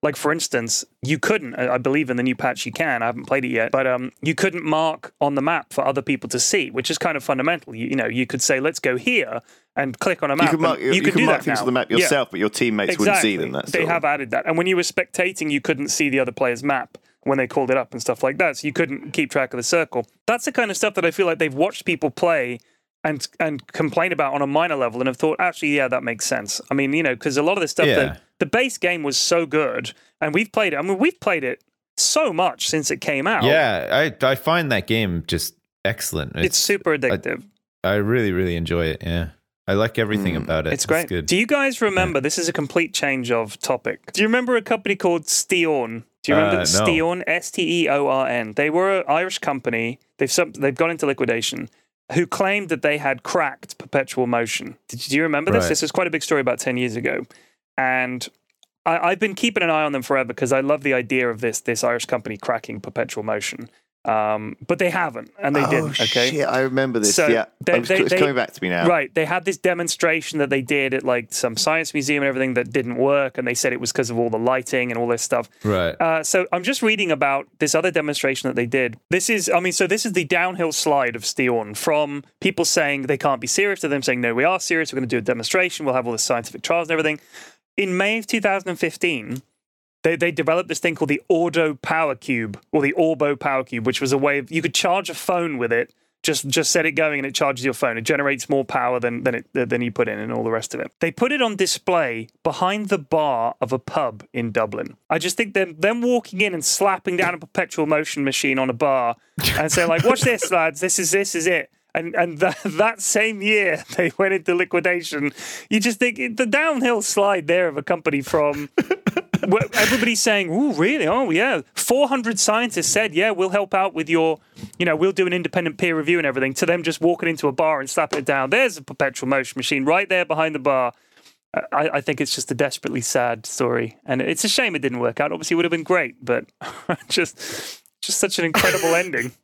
Like, for instance, you couldn't, I believe in the new patch you can, I haven't played it yet, but um, you couldn't mark on the map for other people to see, which is kind of fundamental. You, you know, you could say, let's go here and click on a map. You can mark, you you can do mark that things now. on the map yourself, yeah. but your teammates exactly. wouldn't see them. That's they all. have added that. And when you were spectating, you couldn't see the other player's map when they called it up and stuff like that. So you couldn't keep track of the circle. That's the kind of stuff that I feel like they've watched people play and and complain about on a minor level and have thought, actually, yeah, that makes sense. I mean, you know, because a lot of the stuff Yeah. that the base game was so good, and we've played it. I mean, we've played it so much since it came out. Yeah, I I find that game just excellent. It's, It's, super addictive. I, I really, really enjoy it. Yeah. I like everything Mm. about it. It's great. good. Do you guys remember, this is a complete change of topic. Do you remember a company called Steorn? Do you remember Uh, no. Steorn? S T E O R N. They were an Irish company. They've some, they've gone into liquidation. Who claimed that they had cracked perpetual motion. Did, do you remember this? Right. This was quite a big story about ten years ago. And I, I've been keeping an eye on them forever because I love the idea of this this Irish company cracking perpetual motion. Um, but they haven't, and they oh, didn't. Okay, shit, I remember this. So yeah, they- I'm- they- it's they- coming back to me now. Right. They had this demonstration that they did at like some science museum and everything that didn't work, and they said it was because of all the lighting and all this stuff. Right. Uh, so I'm just reading about this other demonstration that they did. This is, I mean, so this is the downhill slide of Steorn from people saying they can't be serious to them saying, no, we are serious. We're going to do a demonstration. We'll have all the scientific trials and everything. In May of two thousand fifteen, They they developed this thing called the Ordo Power Cube, or the Orbo Power Cube, which was a way of, you could charge a phone with it. Just just set it going and it charges your phone. It generates more power than than it than you put in and all the rest of it. They put it on display behind the bar of a pub in Dublin. I just think them them walking in and slapping down a perpetual motion machine on a bar and saying like, "Watch this, lads. This is this is it." And and that, that same year they went into liquidation. You just think the downhill slide there of a company from. Everybody's saying, "Ooh, really? Oh, yeah." four hundred scientists said, "Yeah, we'll help out with your, you know, we'll do an independent peer review and everything." To them just walking into a bar and slapping it down. There's a perpetual motion machine right there behind the bar. I, I think it's just a desperately sad story, and it's a shame it didn't work out. Obviously, it would have been great, but just, just such an incredible ending.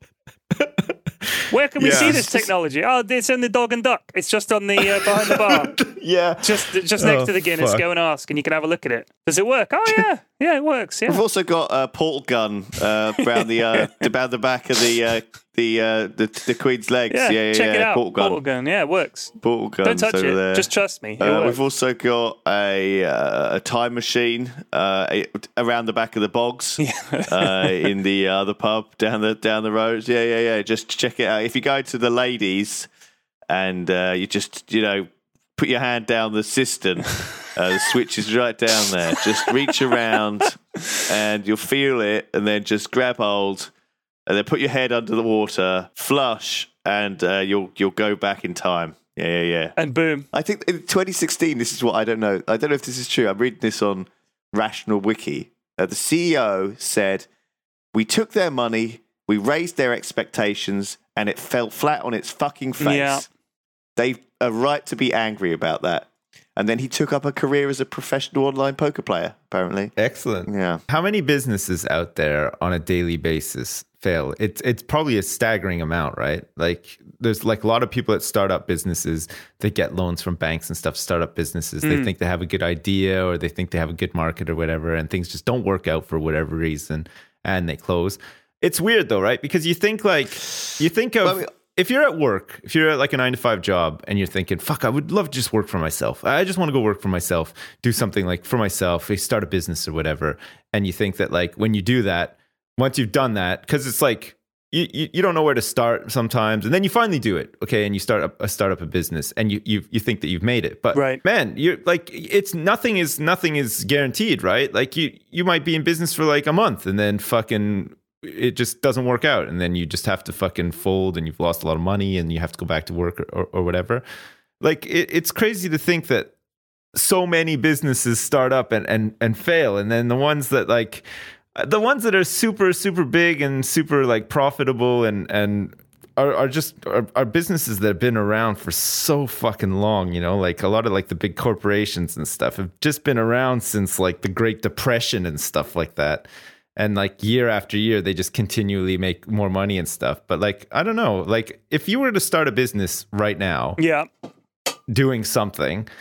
Where can we Yeah. see this technology? Oh, it's in the Dog and Duck. It's just on the uh, behind the bar. Yeah. Just just next Oh, to the Guinness. fuck. Go and ask, and you can have a look at it. Does it work? Oh yeah, yeah, it works. Yeah. We've also got a portal gun uh, around the uh, around the back of the uh, the, uh, the the Queen's legs. Yeah, Yeah, yeah, check yeah. it out. Portal gun. Portal gun. Yeah, it works. Portal gun. Don't touch over it. There. Just trust me. It Uh, works. we've also got a uh, a time machine uh, around the back of the bogs uh, in the other pub down the down the road. Yeah, yeah, yeah. Just check it out. If you go to the ladies and uh, you just you know put your hand down the cistern, uh, the switch is right down there. Just reach around and you'll feel it, and then just grab hold, and then put your head under the water, flush, and uh, you'll you'll go back in time. Yeah, yeah, yeah. And boom. I think in twenty sixteen, this is what I don't know. I don't know if this is true. I'm reading this on Rational Wiki. Uh, the C E O said, "We took their money, we raised their expectations, and it fell flat on its fucking face. Yeah. They are right to be angry about that." And then he took up a career as a professional online poker player, apparently. Excellent. Yeah. How many businesses out there on a daily basis fail? It's it's probably a staggering amount, right? Like there's like a lot of people that start up businesses, they get loans from banks and stuff, start up businesses. They think they have a good idea or they think they have a good market or whatever, and things just don't work out for whatever reason and they close. It's weird though, right? Because you think like you think of Well, I mean, if you're at work, if you're at like a nine to five job and you're thinking, fuck, I would love to just work for myself. I just want to go work for myself, do something like for myself, start a business or whatever. And you think that like when you do that, once you've done that, because it's like you, you you don't know where to start sometimes, and then you finally do it, okay, and you start up a start up a business, and you you you think that you've made it, but Right. man, you're like it's nothing is nothing is guaranteed, right? Like you you might be in business for like a month, and then fucking it just doesn't work out, and then you just have to fucking fold, and you've lost a lot of money, and you have to go back to work or or, or whatever. Like it, it's crazy to think that so many businesses start up and and and fail, and then the ones that like. The ones that are super, super big and super like profitable and and are, are just are, are businesses that have been around for so fucking long, you know, like a lot of like the big corporations and stuff have just been around since like the Great Depression and stuff like that. And like year after year, they just continually make more money and stuff. But like, I don't know, like if you were to start a business right now Yeah. doing something, Yeah.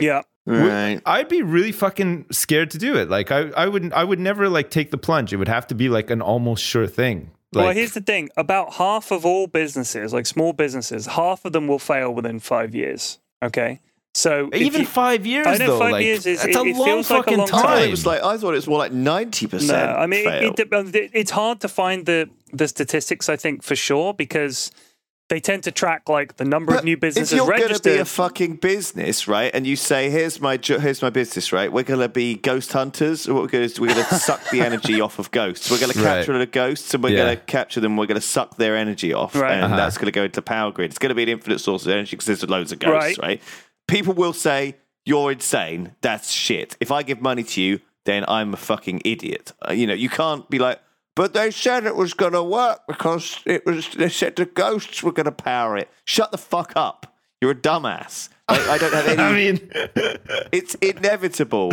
Right. I'd be really fucking scared to do it. Like I, I wouldn't, I would never like take the plunge. It would have to be like an almost sure thing. Like, well, here's the thing. About half of all businesses, like small businesses, half of them will fail within five years. Okay? So even you, five years, I know though, five like, years is that's it, a it long feels like a fucking long time. time. It was like, I thought it was more like ninety percent. No, I mean, fail. it, it, it, it's hard to find the, the statistics, I think, for sure, because they tend to track like the number But of new businesses if you're going to registered. be a fucking business, right, and you say, "Here's my jo- here's my business," right? We're going to be ghost hunters. Or what we're going to do is we're going to suck the energy off of ghosts. We're going to capture Right. the ghosts, and we're Yeah. going to capture them. We're going to suck their energy off, Right. and Uh-huh. that's going to go into the power grid. It's going to be an infinite source of energy because there's loads of ghosts, Right. right? People will say, "You're insane. That's shit. If I give money to you, then I'm a fucking idiot." Uh, you know, you can't be like, "But they said it was going to work because it was. They said the ghosts were going to power it." Shut the fuck up. You're a dumbass. Like, I don't have any. I mean, It's inevitable.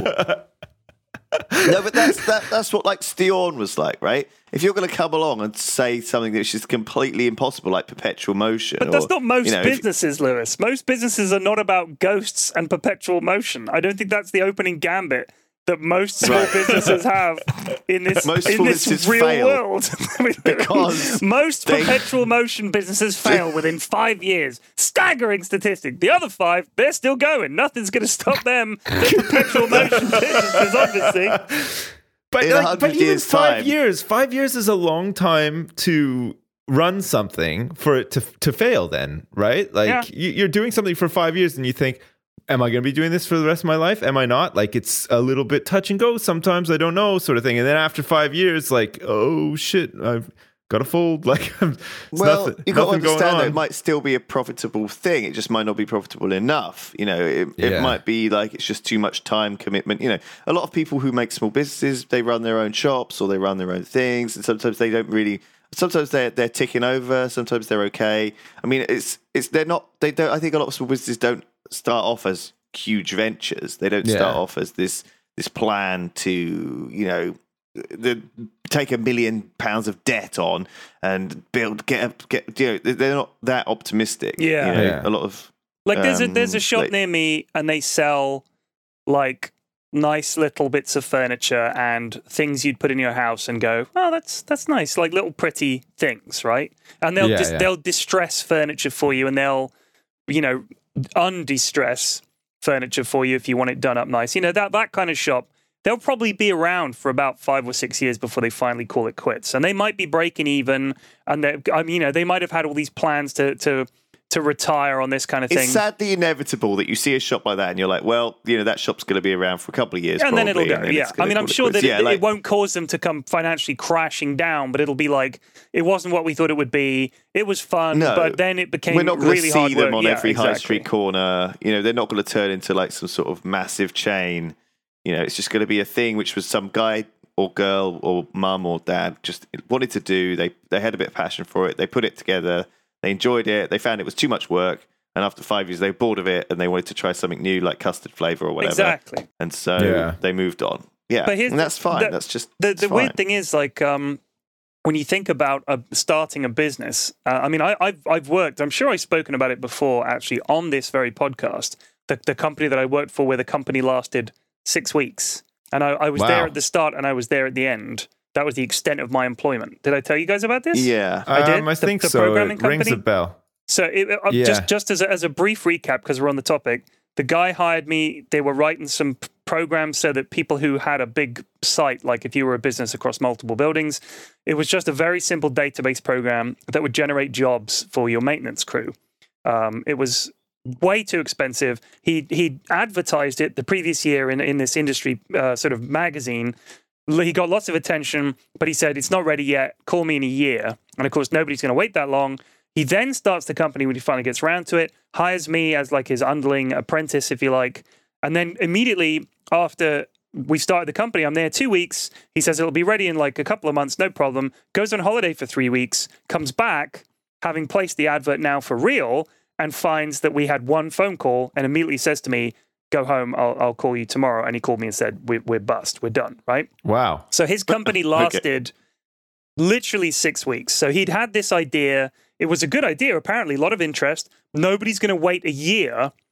No, but that's that, that's what like Stiorn was like, right? If you're going to come along and say something that's just completely impossible, like perpetual motion, But that's or, not most you know, if- businesses, Lewis. Most businesses are not about ghosts and perpetual motion. I don't think that's the opening gambit that most small Right. businesses have in this Most in small this businesses real fail world. I mean, because most they- perpetual motion businesses fail within five years. Staggering statistic. The other five, they're still going. Nothing's going to stop them. They're perpetual motion businesses, obviously. but, In a like, hundred but even years' five time. years, five years is a long time to run something for it to to fail. Then, right? Like Yeah. you, you're doing something for five years, and you think, am I going to be doing this for the rest of my life? Am I not? Like, it's a little bit touch and go sometimes. I don't know, sort of thing. And then after five years, like, oh shit, I've got to fold. Like, it's Well, nothing, you got to nothing going understand that on. it might still be a profitable thing. It just might not be profitable enough. You know, it, Yeah. it might be like it's just too much time commitment. You know, a lot of people who make small businesses, they run their own shops or they run their own things, and sometimes they don't really. Sometimes they're they're ticking over. Sometimes they're okay. I mean, it's it's they're not. They don't. I think a lot of small businesses don't start off as huge ventures. They don't start Yeah. off as this this plan to, you know, the take a million pounds of debt on and build get a, get you know, they're not that optimistic. Yeah. You know, Yeah. a lot of Like there's a there's a Um, shop like- near me, and they sell like nice little bits of furniture and things you'd put in your house and go, oh, that's that's nice, like little pretty things, right? And they'll Yeah, dis- yeah. they'll distress furniture for you, and they'll, you know, undistress furniture for you if you want it done up nice. You know, that that kind of shop. They'll probably be around for about five or six years before they finally call it quits, and they might be breaking even. And they, I mean, you know, they might have had all these plans to to to retire on this kind of thing. It's sadly inevitable that you see a shop like that and you're like, well, you know, that shop's going to be around for a couple of years, and then it'll probably, go. and then Yeah, it's I gonna mean, I'm call it sure that quits. it, Yeah, it like- won't cause them to come financially crashing down, but it'll be like it wasn't what we thought it would be. It was fun, No, but then it became we're not going really to see hard them work. on Yeah, every high exactly. street corner. You know, they're not going to turn into like some sort of massive chain. You know, it's just going to be a thing which was some guy or girl or mum or dad just wanted to do. They they had a bit of passion for it. They put it together. They enjoyed it. They found it was too much work. And after five years, they were bored of it and they wanted to try something new, like custard flavor or whatever. Exactly. And so Yeah. they moved on. Yeah, But here's and that's the- fine. the- that's just The it's the fine. weird thing is, like, um, when you think about uh, starting a business, uh, I mean, I, I've I've worked. I'm sure I've spoken about it before, actually, on this very podcast. The the company that I worked for, where the company lasted six weeks, and I, I was Wow. there at the start, and I was there at the end. That was the extent of my employment. Did I tell you guys about this? Yeah. I did? Um, I The- think the so. programming It rings company? a bell. So it, uh, Yeah. just just as a, as a brief recap, because we're on the topic, the guy hired me. They were writing some p- programs so that people who had a big site, like if you were a business across multiple buildings, it was just a very simple database program that would generate jobs for your maintenance crew. Um, it was way too expensive. He he advertised it the previous year in in this industry uh, sort of magazine. He got lots of attention, but he said, it's not ready yet. Call me in a year. And of course, nobody's going to wait that long. He then starts the company when he finally gets around to it, hires me as like his underling apprentice, if you like. And then immediately after we started the company, I'm there two weeks. He says it'll be ready in like a couple of months, no problem. Goes on holiday for three weeks, comes back, having placed the advert now for real, and finds that we had one phone call and immediately says to me, go home, I'll, I'll call you tomorrow. And he called me and said, we're, we're bust, we're done, right? Wow. So his company lasted literally six weeks. So he'd had this idea. It was a good idea, apparently, a lot of interest. Nobody's going to wait a year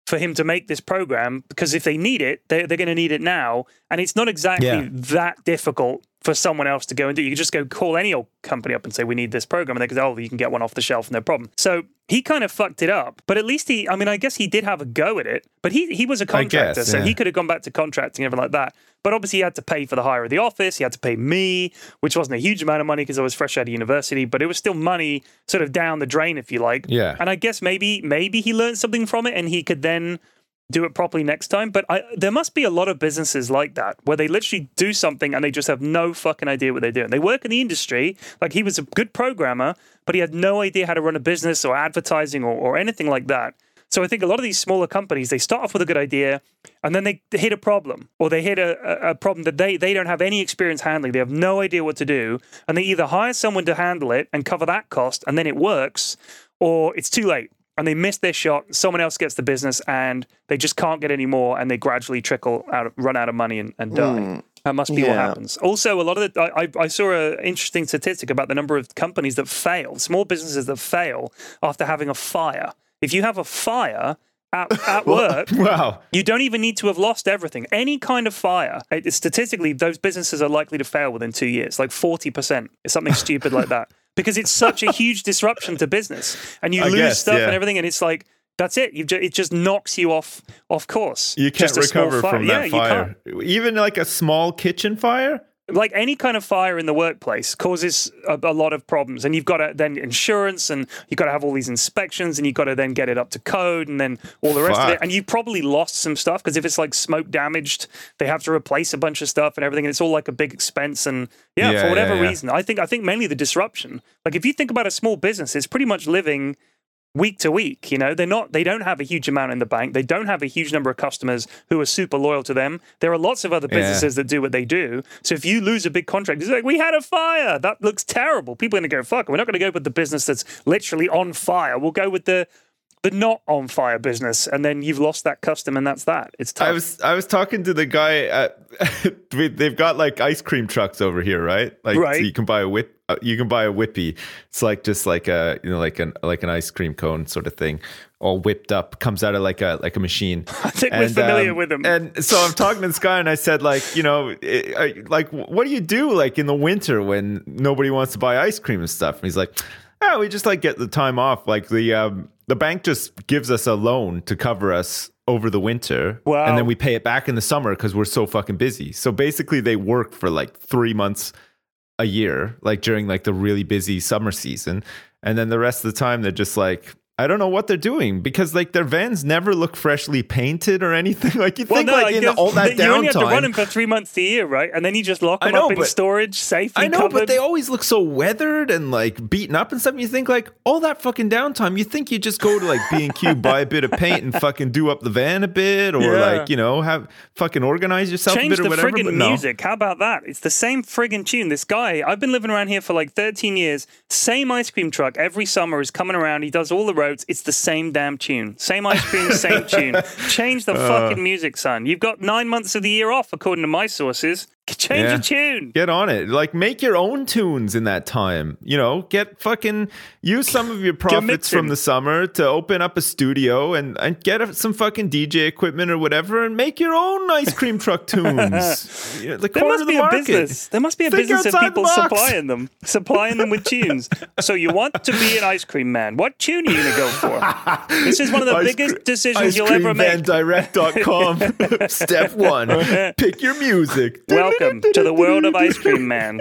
for him to make this program, because if they need it, they're, they're going to need it now. And it's not exactly Yeah. that difficult for someone else to go and do. You can just go call any old company up and say, we need this program. And they go, oh, you can get one off the shelf, no problem. So he kind of fucked it up. But at least he, I mean, I guess he did have a go at it. But he, he was a contractor, guess, so yeah. he could have gone back to contracting and everything like that. But obviously he had to pay for the hire of the office. He had to pay me, which wasn't a huge amount of money because I was fresh out of university. But it was still money sort of down the drain, if you like. Yeah. And I guess maybe maybe he learned something from it and he could then do it properly next time. But I, there must be a lot of businesses like that where they literally do something and they just have no fucking idea what they're doing. They work in the industry, like he was a good programmer, but he had no idea how to run a business or advertising or, or anything like that. So I think a lot of these smaller companies, they start off with a good idea and then they hit a problem, or they hit a, a problem that they, they don't have any experience handling. They have no idea what to do. And they either hire someone to handle it and cover that cost and then it works, or it's too late and they miss their shot. Someone else gets the business and they just can't get any more and they gradually trickle out, of, run out of money and, and die. Mm. That must be Yeah. what happens. Also, a lot of the, I, I I saw an interesting statistic about the number of companies that fail, small businesses that fail after having a fire. If you have a fire at, at work, Wow. you don't even need to have lost everything. Any kind of fire, it, statistically, those businesses are likely to fail within two years, like forty percent. It's something stupid like that. Because it's such a huge disruption to business. And you I lose guess, stuff yeah. and everything, and it's like, that's it. You've ju- it just knocks you off off course. You can't Just a small recover fire. from Yeah, that you fire. can't. Even like a small kitchen fire? Like any kind of fire in the workplace causes a, a lot of problems, and you've got to then insurance, and you've got to have all these inspections, and you've got to then get it up to code, and then all the rest of it. Fuck. And you probably lost some stuff because if it's like smoke damaged, they have to replace a bunch of stuff and everything, and it's all like a big expense. And yeah, Yeah, for whatever yeah, yeah. reason, I think I think mainly the disruption. Like if you think about a small business, it's pretty much living week to week. You know, they're not, they don't have a huge amount in the bank. They don't have a huge number of customers who are super loyal to them. There are lots of other Yeah. businesses that do what they do. So if you lose a big contract, it's like, we had a fire. That looks terrible. People are going to go, fuck, we're not going to go with the business that's literally on fire. We'll go with the the not on fire business. And then you've lost that customer and that's that. It's tough. I was I was talking to the guy at they've got like ice cream trucks over here, right? Like Right. so you can buy a whip uh, you can buy a whippy. It's like just like a you know like an like an ice cream cone sort of thing, all whipped up, comes out of like a like a machine. I think we're familiar with them. And so I'm talking to this guy, and I said, like, you know, it, I, like, what do you do like in the winter when nobody wants to buy ice cream and stuff? And he's like, oh, we just like get the time off. Like the um, the bank just gives us a loan to cover us over the winter, Wow. and then we pay it back in the summer because we're so fucking busy. So basically, they work for like three months a year, like during like the really busy summer season, and then the rest of the time they're just like, I don't know what they're doing, because like their vans never look freshly painted or anything. Like you well, think no, I like in guess all that you only have to run downtime. them for three months a year, right? And then you just lock I them know, up in but- storage, safely I know, covered. but they always look so weathered and like beaten up and stuff. And you think like all that fucking downtime, you think you just go to like B and Q, buy a bit of paint and fucking do up the van a bit, or Yeah. like, you know, have fucking organize yourself Change a bit the or whatever. friggin' But no. music. How about that? It's the same friggin' tune. This guy, I've been living around here for like thirteen years. Same ice cream truck every summer is coming around. He does all the roads. It's the same damn tune. Same ice cream, same tune. Change the Uh. fucking music, son. You've got nine months of the year off, according to my sources. Change Yeah. your tune. Get on it. Like make your own tunes in that time. You know, get fucking use some of your profits mixing. from the summer to open up a studio and, and get a, some fucking D J equipment or whatever and make your own ice cream truck tunes. You know, the There corner must of the be a market. business. There must be a Think business of outside the people box. supplying them, supplying them with tunes. So you want to be an ice cream man? What tune are you going to go for? This is one of the Ice biggest cre- decisions you'll ever make. ice cream van direct dot com. Step one, pick your music. Welcome to the world of Ice Cream Man.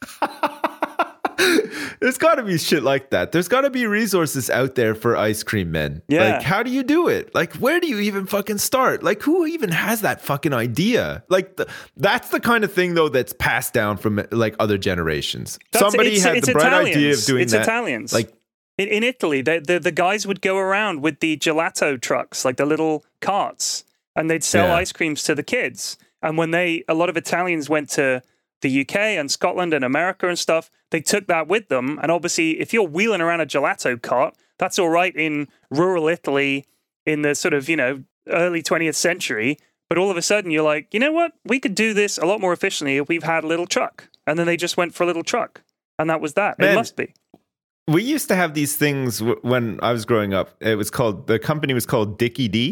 There's got to be shit like that. There's got to be resources out there for ice cream men. Yeah. Like, how do you do it? Like, where do you even fucking start? Like, who even has that fucking idea? Like, the, that's the kind of thing, though, that's passed down from, like, other generations. That's- Somebody it's- had it's the bright Italians. idea of doing It's that. Italians. Like, In, in Italy, the, the the guys would go around with the gelato trucks, like the little carts, and they'd sell Yeah. ice creams to the kids. And when they, a lot of Italians went to the U K and Scotland and America and stuff, they took that with them. And obviously, if you're wheeling around a gelato cart, that's all right in rural Italy in the sort of, you know, early twentieth century. But all of a sudden, you're like, you know what? We could do this a lot more efficiently if we've had a little truck. And then they just went for a little truck. And that was that. It Man. must be. we used to have these things w- when I was growing up. It was called, the company was called Dickie D.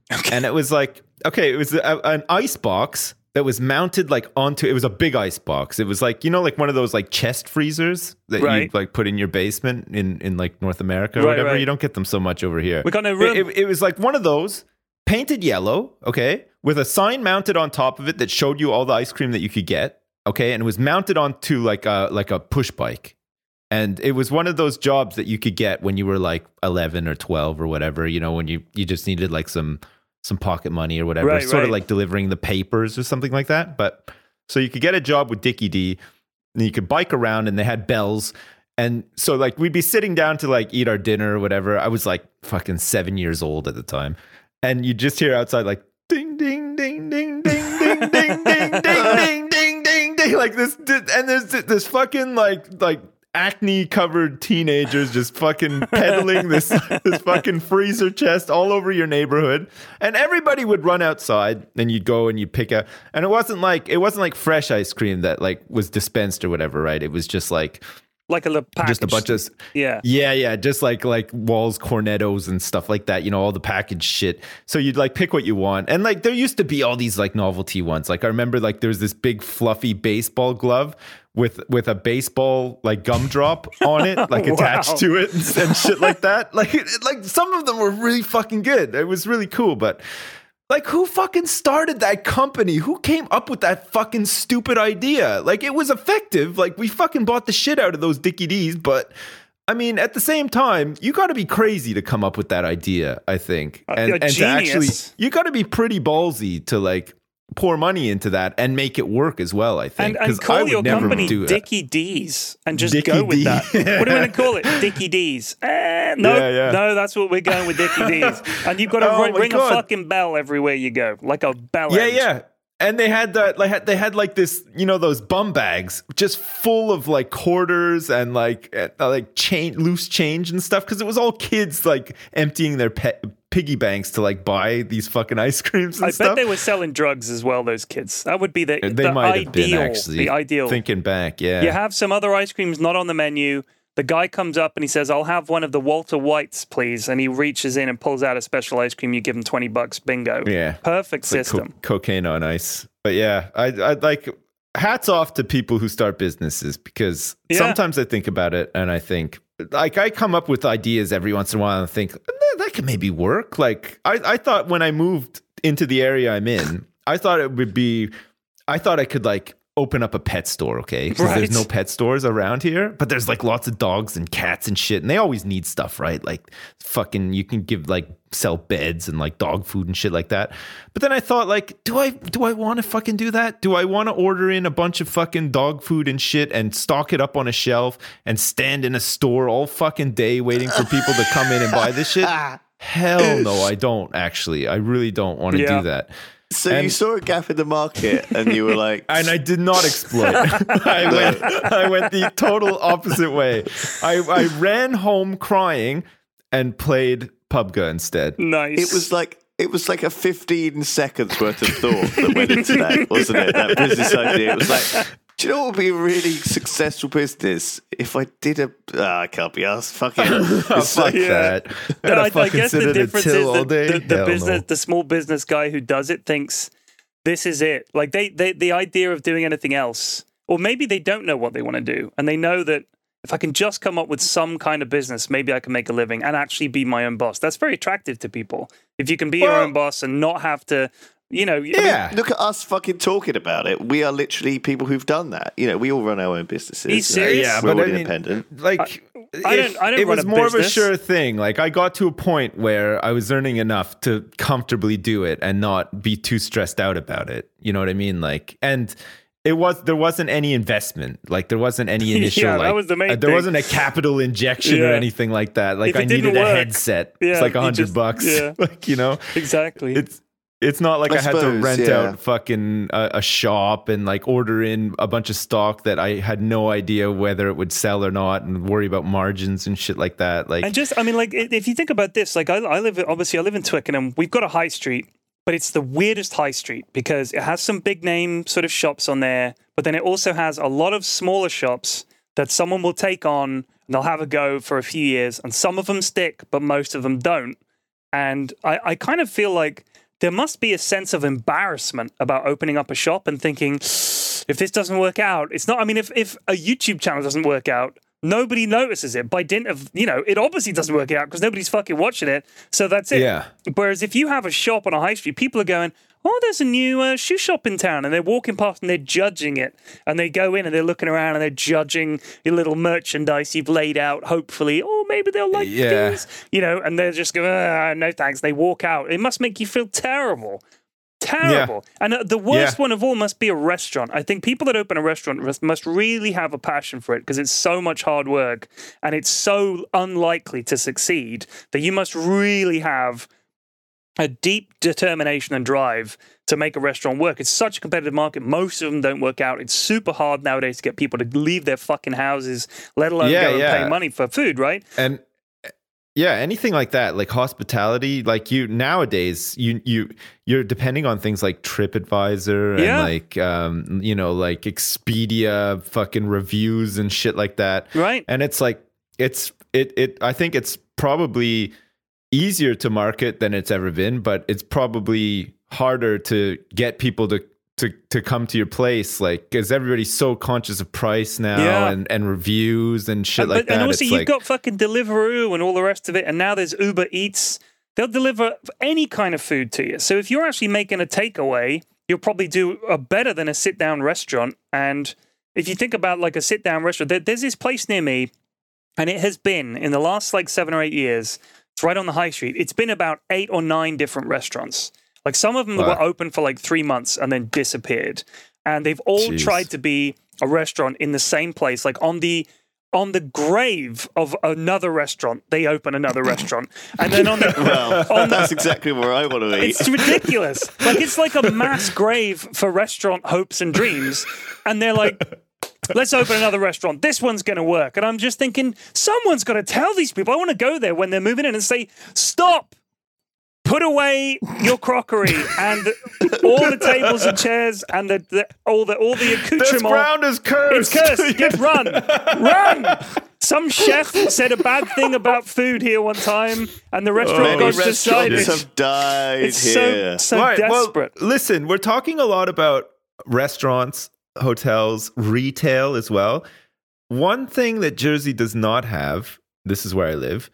Okay. And it was like, okay, it was a, an ice box that was mounted like onto, it was a big ice box. It was like, you know, like one of those like chest freezers that right. you like put in your basement in, in like North America or right, whatever. Right. You don't get them so much over here. We got no room. It, it, it was like one of those painted yellow, okay, with a sign mounted on top of it that showed you all the ice cream that you could get, okay, and it was mounted onto like a like a push bike. And it was one of those jobs that you could get when you were like eleven or twelve or whatever, you know, when you, you just needed like some some pocket money or whatever, right, sort right. of like delivering the papers or something like that. But so you could get a job with Dickie D and you could bike around and they had bells. And so like we'd be sitting down to like eat our dinner or whatever. I was like fucking seven years old at the time. And you just hear outside like ding, ding, ding, ding, ding, ding, ding, ding, ding, ding, ding, ding, ding, like this. And there's this fucking like, like, acne covered teenagers just fucking peddling this this fucking freezer chest all over your neighborhood, and everybody would run outside and you'd go and you pick up, and it wasn't like it wasn't like fresh ice cream that like was dispensed or whatever, right? It was just like like a package. Just a bunch of yeah yeah yeah just like like Walls Cornettos and stuff like that, you know, all the packaged shit. So you'd like pick what you want, and like there used to be all these like novelty ones. Like I remember like there was this big fluffy baseball glove with with a baseball like gumdrop on it, like attached wow. to it and, and shit like that. Like it, like some of them were really fucking good. It was really cool, but like who fucking started that company? Who came up with that fucking stupid idea? Like it was effective. Like we fucking bought the shit out of those Dickie D's, but I mean, at the same time, you got to be crazy to come up with that idea, I think. And, a and to actually, genius. you got to be pretty ballsy to like pour money into that and make it work as well, I think. And, and call I would your never company do Dickie D's and just Dickie go with D. that. What are we going to call it? Dickie D's. Eh, no, Yeah, yeah. no, that's what we're going with, Dickie D's. And you've got to Oh ring, my ring a God. fucking bell everywhere you go, like a bell Yeah, end. yeah. And they had that, like they had like this, you know, those bum bags just full of like quarters and like uh, like change, loose change and stuff, because it was all kids like emptying their pet piggy banks to like buy these fucking ice creams and I stuff. bet they were selling drugs as well, those kids. That would be the, They the might have been ideal. actually. The ideal. Thinking back, yeah. You have some other ice creams not on the menu. The guy comes up and he says, I'll have one of the Walter Whites, please. And he reaches in and pulls out a special ice cream. You give him twenty bucks. Bingo. Yeah. Perfect It's like system. co- cocaine on ice. But yeah, I I like hats off to people who start businesses, because Yeah. sometimes I think about it and I think like I come up with ideas every once in a while and think "Eh, that could maybe work. Like I, I thought when I moved into the area I'm in, I thought it would be, I thought I could like open up a pet store, okay? Because Right. there's no pet stores around here, but there's like lots of dogs and cats and shit, and they always need stuff, right? Like fucking, you can give like sell beds and like dog food and shit like that. But then I thought, like, do I do I want to fucking do that? Do I want to order in a bunch of fucking dog food and shit and stock it up on a shelf and stand in a store all fucking day waiting for people to come in and buy this shit? Hell no, I don't actually. I really don't want to Yeah. do that. So And- you saw a gap in the market and you were like, And I did not exploit. I went I went the total opposite way. I, I ran home crying and played PUBG instead. Nice. it was like it was like a fifteen seconds worth of thought that went into that, wasn't it? That business idea. It was like, do you know what would be a really successful business if I did a? Ah, I can't be asked. Fuck it. It's Fuck like, that. No, I'd I, I fucking guess sit the at a difference is till all that day. the, the Hell business, no. the small business guy who does it thinks this is it. Like they, they, the idea of doing anything else, or maybe they don't know what they want to do, and they know that if I can just come up with some kind of business, maybe I can make a living and actually be my own boss. That's very attractive to people. If you can be your Well- own boss and not have to, you know, I mean, Yeah. Look at us fucking talking about it. We are literally people who've done that. You know, we all run our own businesses. Are you serious? Yeah, We're but all I mean, independent. like, I if- don't- I don't it run was a more of a business. sure thing. Like, I got to a point where I was earning enough to comfortably do it and not be too stressed out about it. You know what I mean? Like, and it was there wasn't any investment. Like, there wasn't any initial. Yeah, that like, was the main uh, there thing. wasn't a capital injection or Yeah. anything like that. Like, If it I needed didn't a work, headset. yeah, it's like a you hundred just- bucks. yeah. Like, you know, exactly. it's. It's not like I, I had to suppose, rent yeah. out fucking a, a shop and like order in a bunch of stock that I had no idea whether it would sell or not, and worry about margins and shit like that. Like, And just, I mean, like, i- if you think about this, like, I, I live, obviously, I live in Twickenham. We've got a high street, but it's the weirdest high street because it has some big name sort of shops on there, but then it also has a lot of smaller shops that someone will take on and they'll have a go for a few years, and some of them stick, but most of them don't. And I, I kind of feel like there must be a sense of embarrassment about opening up a shop and thinking, if this doesn't work out, it's not, I mean, if, if a YouTube channel doesn't work out, nobody notices it by dint of, you know, it obviously doesn't work out because nobody's fucking watching it. So that's it. Yeah. Whereas if you have a shop on a high street, people are going, oh, there's a new uh, shoe shop in town. And they're walking past and they're judging it. And they go in and they're looking around and they're judging your little merchandise you've laid out, hopefully. Oh, maybe they'll like Yeah. these. You know, and they're just going, ah, no thanks. They walk out. It must make you feel terrible. Terrible. Yeah. And uh, the worst Yeah. one of all must be a restaurant. I think people that open a restaurant must- must really have a passion for it because it's so much hard work and it's so unlikely to succeed that you must really have a deep determination and drive to make a restaurant work. It's such a competitive market. Most of them don't work out. It's super hard nowadays to get people to leave their fucking houses, let alone Yeah, go and yeah. pay money for food, right? And yeah, anything like that, like hospitality, like you nowadays, you you you're depending on things like TripAdvisor and Yeah. like um, you know, like Expedia fucking reviews and shit like that. Right. And it's like it's it it I think it's probably easier to market than it's ever been, but it's probably harder to get people to to to come to your place, like because everybody's so conscious of price now Yeah. and and reviews and shit And, like but, that. and also, It's you've like, got fucking Deliveroo and all the rest of it, and now there's Uber Eats. They'll deliver any kind of food to you. So if you're actually making a takeaway, you'll probably do a better than a sit-down restaurant. And if you think about like a sit-down restaurant, there, there's this place near me, and it has been in the last like seven or eight years. It's right on the high street. It's been about eight or nine different restaurants. Like some of them Wow. were open for like three months and then disappeared. And they've all Jeez. tried to be a restaurant in the same place, like on the on the grave of another restaurant, they open another restaurant. And then on the Well, on the, that's exactly where I want to eat. it's ridiculous. Like it's like a mass grave for restaurant hopes and dreams. And they're like, let's open another restaurant. This one's going to work. And I'm just thinking, someone's got to tell these people. I want to go there when they're moving in and say, stop. Put away your crockery and all the tables and chairs and the, the all the all the this accoutrement. ground is cursed. It's cursed. Get run, run. Some chef said a bad thing about food here one time, and the restaurant Many gods restaurants decided have died it's here. so so Right, desperate. Well, listen, we're talking a lot about restaurants, hotels, retail as well. One thing that Jersey does not have, this is where I live,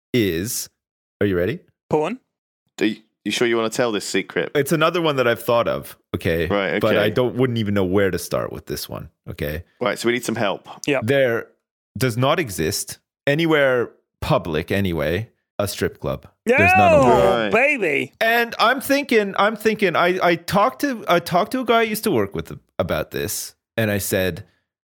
is, are you ready? Porn. Are you, you sure you want to tell this secret? It's another one that I've thought of, okay? Right, But okay. I don't wouldn't even know where to start with this one, okay? Right, so we need some help. There does not exist anywhere public anyway a strip club. Yo, There's none of them. Right. baby. And I'm thinking, I'm thinking, I, I talked to I talked to a guy I used to work with about this, and I said,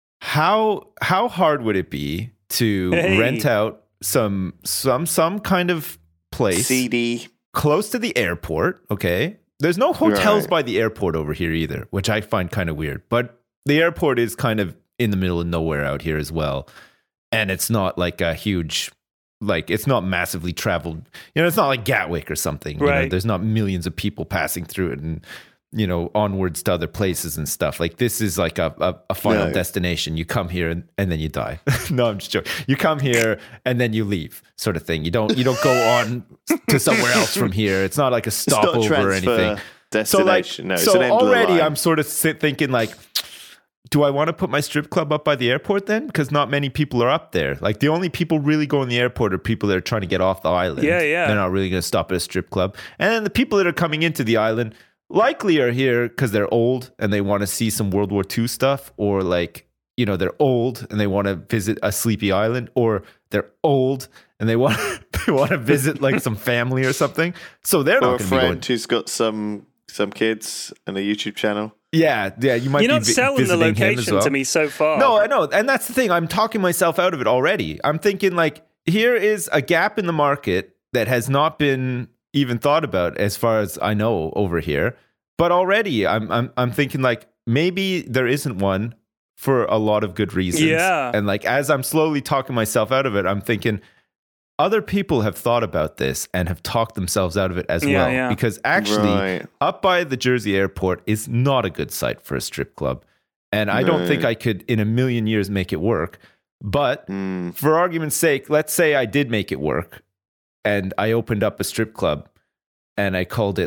how how hard would it be to Hey. rent out some some some kind of place Seedy. close to the airport? Okay, there's no hotels Right. by the airport over here either, which I find kind of weird. But the airport is kind of in the middle of nowhere out here as well, and it's not like a huge. Like it's not massively traveled, you know. It's not like Gatwick or something. You know? Right. There's not millions of people passing through it, and you know, onwards to other places and stuff. Like this is like a a, a final No. destination. You come here and, and then you die. No, I'm just joking. You come here and then you leave, sort of thing. You don't you don't go on to somewhere else from here. It's not like a It's not stopover or transfer anything. destination. So like, no, it's so an end of the already line. I'm sort of sit thinking like, do I want to put my strip club up by the airport then? Because not many people are up there. Like the only people really going to the airport are people that are trying to get off the island. Yeah, yeah. They're not really going to stop at a strip club. And then the people that are coming into the island likely are here because they're old and they want to see some World War Two stuff, or like, you know, they're old and they want to visit a sleepy island, or they're old and they want they want to visit like some family or something. So they're or not a going to be going. friend who's got some some kids and a YouTube channel. Yeah, yeah, you might You're be not vi- selling the visiting him as location well. to me so far. No, I know. And that's the thing. I'm talking myself out of it already. I'm thinking like, here is a gap in the market that has not been even thought about as far as I know over here. But already I'm I'm I'm thinking like maybe there isn't one for a lot of good reasons. Yeah. And like as I'm slowly talking myself out of it, I'm thinking other people have thought about this and have talked themselves out of it as Yeah, well. yeah. Because actually Right. up by the Jersey airport is not a good site for a strip club. And I don't think Right. I could in a million years make it work. But Mm. for argument's sake, let's say I did make it work and I opened up a strip club and I called it like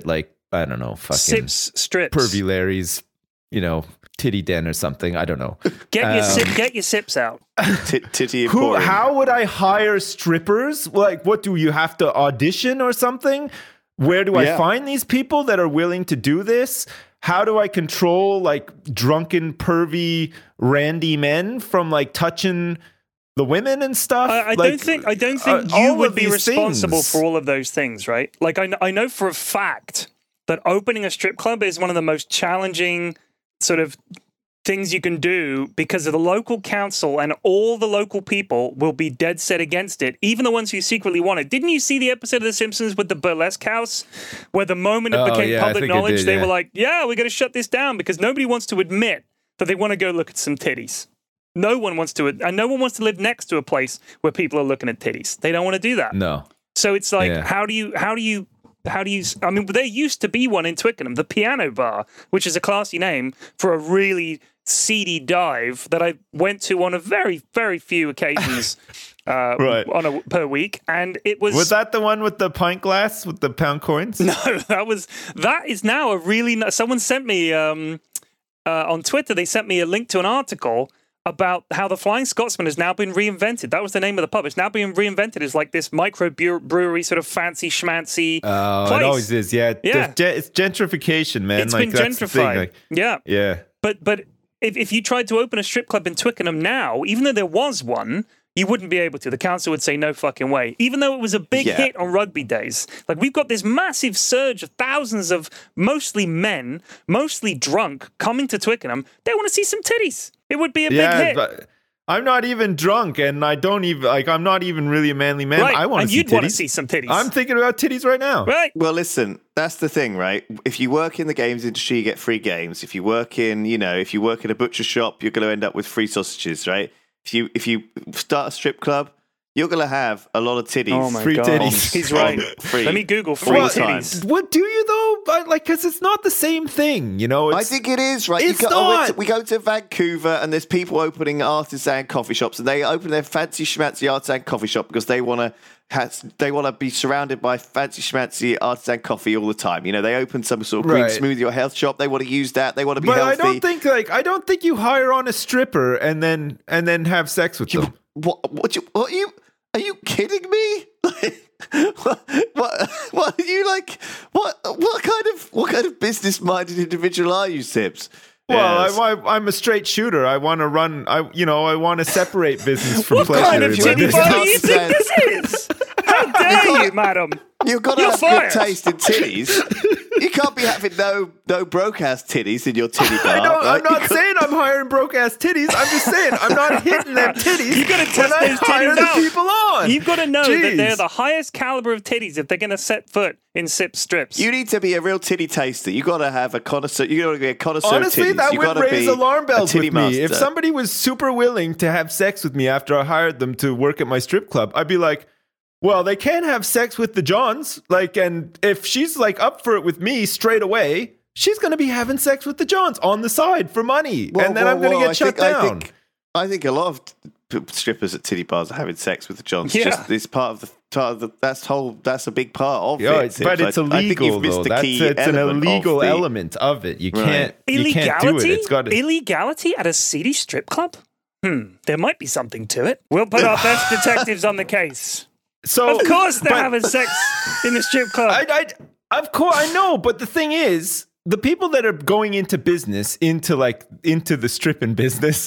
I don't know, fucking Sips strips. Pervy Larry's, you know, titty den or something. I don't know. Get your Um, sip, get your sips out. T- titty Who? Emporium. How would I hire strippers? Like, what do you have to audition or something? Where do I Yeah. find these people that are willing to do this? How do I control like drunken, pervy, randy men from like touching the women and stuff? I, I Like, don't think I don't think uh, you all would of be these responsible things. for all of those things, right? Like I, kn- I know for a fact that opening a strip club is one of the most challenging sort of things you can do because of the local council and all the local people will be dead set against it, even the ones who secretly want it. Didn't you see the episode of The Simpsons with the burlesque house where the moment it Oh, became yeah, I public think I knowledge, did, they yeah. were like, yeah, we're going to shut this down because nobody wants to admit that they want to go look at some titties. No one wants to, and no one wants to live next to a place where people are looking at titties. They don't want to do that. No. So it's like, Yeah. how do you, how do you, how do you, I mean, there used to be one in Twickenham, the Piano Bar, which is a classy name for a really seedy dive that I went to on a very, very few occasions uh, Right. on a, per week. And it was, Was that the one with the pint glass with the pound coins? no, that was, that is now a really, n- someone sent me um, uh, on Twitter, they sent me a link to an article about how the Flying Scotsman has now been reinvented. That was the name of the pub. It's now being reinvented as like this micro brewery, sort of fancy schmancy Oh, place. it always is. Yeah. Yeah. It's, gen- it's gentrification, man. It's like, been that's the thing. gentrified. Like, yeah. yeah. But but if, if you tried to open a strip club in Twickenham now, even though there was one, you wouldn't be able to. The council would say no fucking way. Even though it was a big Yeah. hit on rugby days. Like we've got this massive surge of thousands of mostly men, mostly drunk, coming to Twickenham. They want to see some titties. It would be a Yeah, big hit. but I'm not even drunk, and I don't even like. I'm not even really a manly man. Right. I want to and see you'd titties. want to see some titties. I'm thinking about titties right now. right. Well, listen, that's the thing, right? If you work in the games industry, you get free games. If you work in, you know, if you work in a butcher shop, you're going to end up with free sausages, right? If you if you start a strip club, you're going to have a lot of titties. Oh my Free god. titties. He's right. Free. Let me Google free Well, titties. What do you though? But like, because it's not the same thing, you know. It's, I think it is, right? It's you go, I went not. to- we go to Vancouver and there's people opening artisan coffee shops and they open their fancy schmancy artisan coffee shop because they want to has, they want to be surrounded by fancy schmancy artisan coffee all the time. You know, they open some sort of green Right. smoothie or health shop. They want to use that. They want to be But healthy. I don't think like I don't think you hire on a stripper and then and then have sex with them. What? What? You, what are you? Are you kidding me? Like, what, what? What are you like? What? What kind of? What kind of business-minded individual are you, Sips? Well, Yes. I, I, I'm a straight shooter. I want to run. I you know I want to separate business from What pleasure. kind of It's like- titty this bar do is you think this is? How dare you, madam? You've got to You're have fired. good taste in titties. You can't be having no no broke ass titties in your titty bar. I don't, I'm right? not You saying I'm hiring broke ass titties. I'm just saying I'm not hitting them titties. You gotta test when I those hire titties the out. people on. You've got to know that Jeez. they're the highest caliber of titties if they're going to set foot in Sip strips. You need to be a real titty taster. You got to have a connoisseur. You got to be a connoisseur. Honestly, of titties. that you would gotta raise be alarm a bells titty with me. If master. somebody was super willing to have sex with me after I hired them to work at my strip club, I'd be like, well, they can't have sex with the Johns. Like, and if she's like up for it with me straight away, she's going to be having sex with the Johns on the side for money. Whoa, and then whoa, I'm going to whoa, get I shut think- I down. think, I think a lot of t- strippers at titty bars are having sex with the Johns. Yeah. Just it's part of the part of the that's whole that's a big part of Yeah, it. it's, but it's I- I think illegal you've missed though. the That's key it's an element of illegal the- element of it. You Right. can't you can't do it. Illegality? It's got to Illegality at a seedy strip club? Hmm, there might be something to it. We'll put our best detectives on the case. So Of course they're but- having sex in the strip club. I, I, of course, I know, but the thing is, the people that are going into business, into like into the stripping business,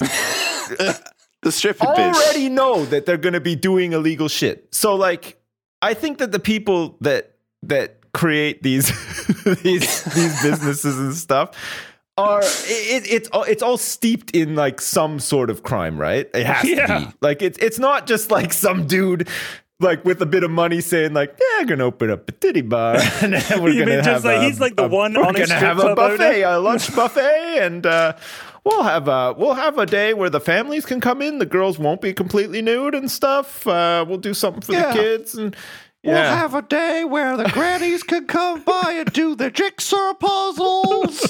The stripping biz. already know that they're going to be doing illegal shit. So, like, I think that the people that that create these these these businesses and stuff are it, it's all it's all steeped in like some sort of crime, right? It has Yeah. to be. Like, it's it's not just like some dude. Like with a bit of money, saying like, "Yeah, I'm gonna open up a titty bar, and then we're You gonna mean have just like a, he's like the a- one we're honest gonna strip have a club buffet, owner? a lunch buffet, and uh, we'll have a we'll have a day where the families can come in. The girls won't be completely nude and stuff. Uh, we'll do something for Yeah. the kids, and We'll yeah, have a day where the grannies can come by and do the jigsaw puzzles.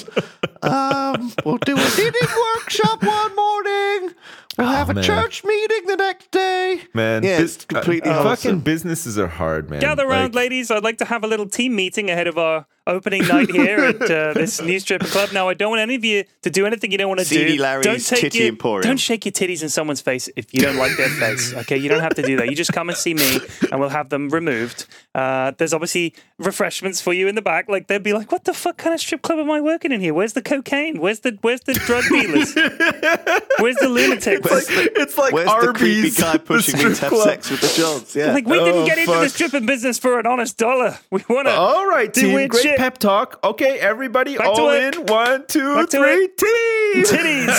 Um, we'll do a knitting workshop one morning. We'll have a man. church meeting the next day. man. Yeah, bus- it's completely uh, wholesome. fucking businesses are hard, man. Gather round, Like, ladies. I'd like to have a little team meeting ahead of our, opening night here at uh, this new stripper club. Now, I don't want any of you to do anything you don't want to do. Seedy Larry's don't take Titty your, Emporium. Don't shake your titties in someone's face if you don't like their face. Okay, you don't have to do that. You just come and see me, and we'll have them removed. Uh, there's obviously refreshments for you in the back. Like they'd be like, "What the fuck kind of strip club am I working in here? Where's the cocaine? Where's the where's the drug dealers? Where's the lunatics?" It's like, it's like Where's Arby's, the creepy guy pushing me to have club. sex with the Johns? Yeah. Like we didn't Oh, get into the fuck. stripping business for an honest dollar. We want to. All right, do team. weird Great shit. pep talk. Okay, everybody, Back to all it. in. One, two, Back to three. it. Titties.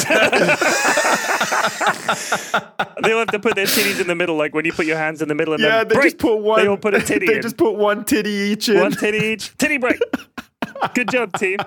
Titties. They'll have to put their titties in the middle, like when you put your hands in the middle and Yeah, then they break. just put one. They all put a titty They in. just put one titty each in. One titty each. Titty break. Good job, team.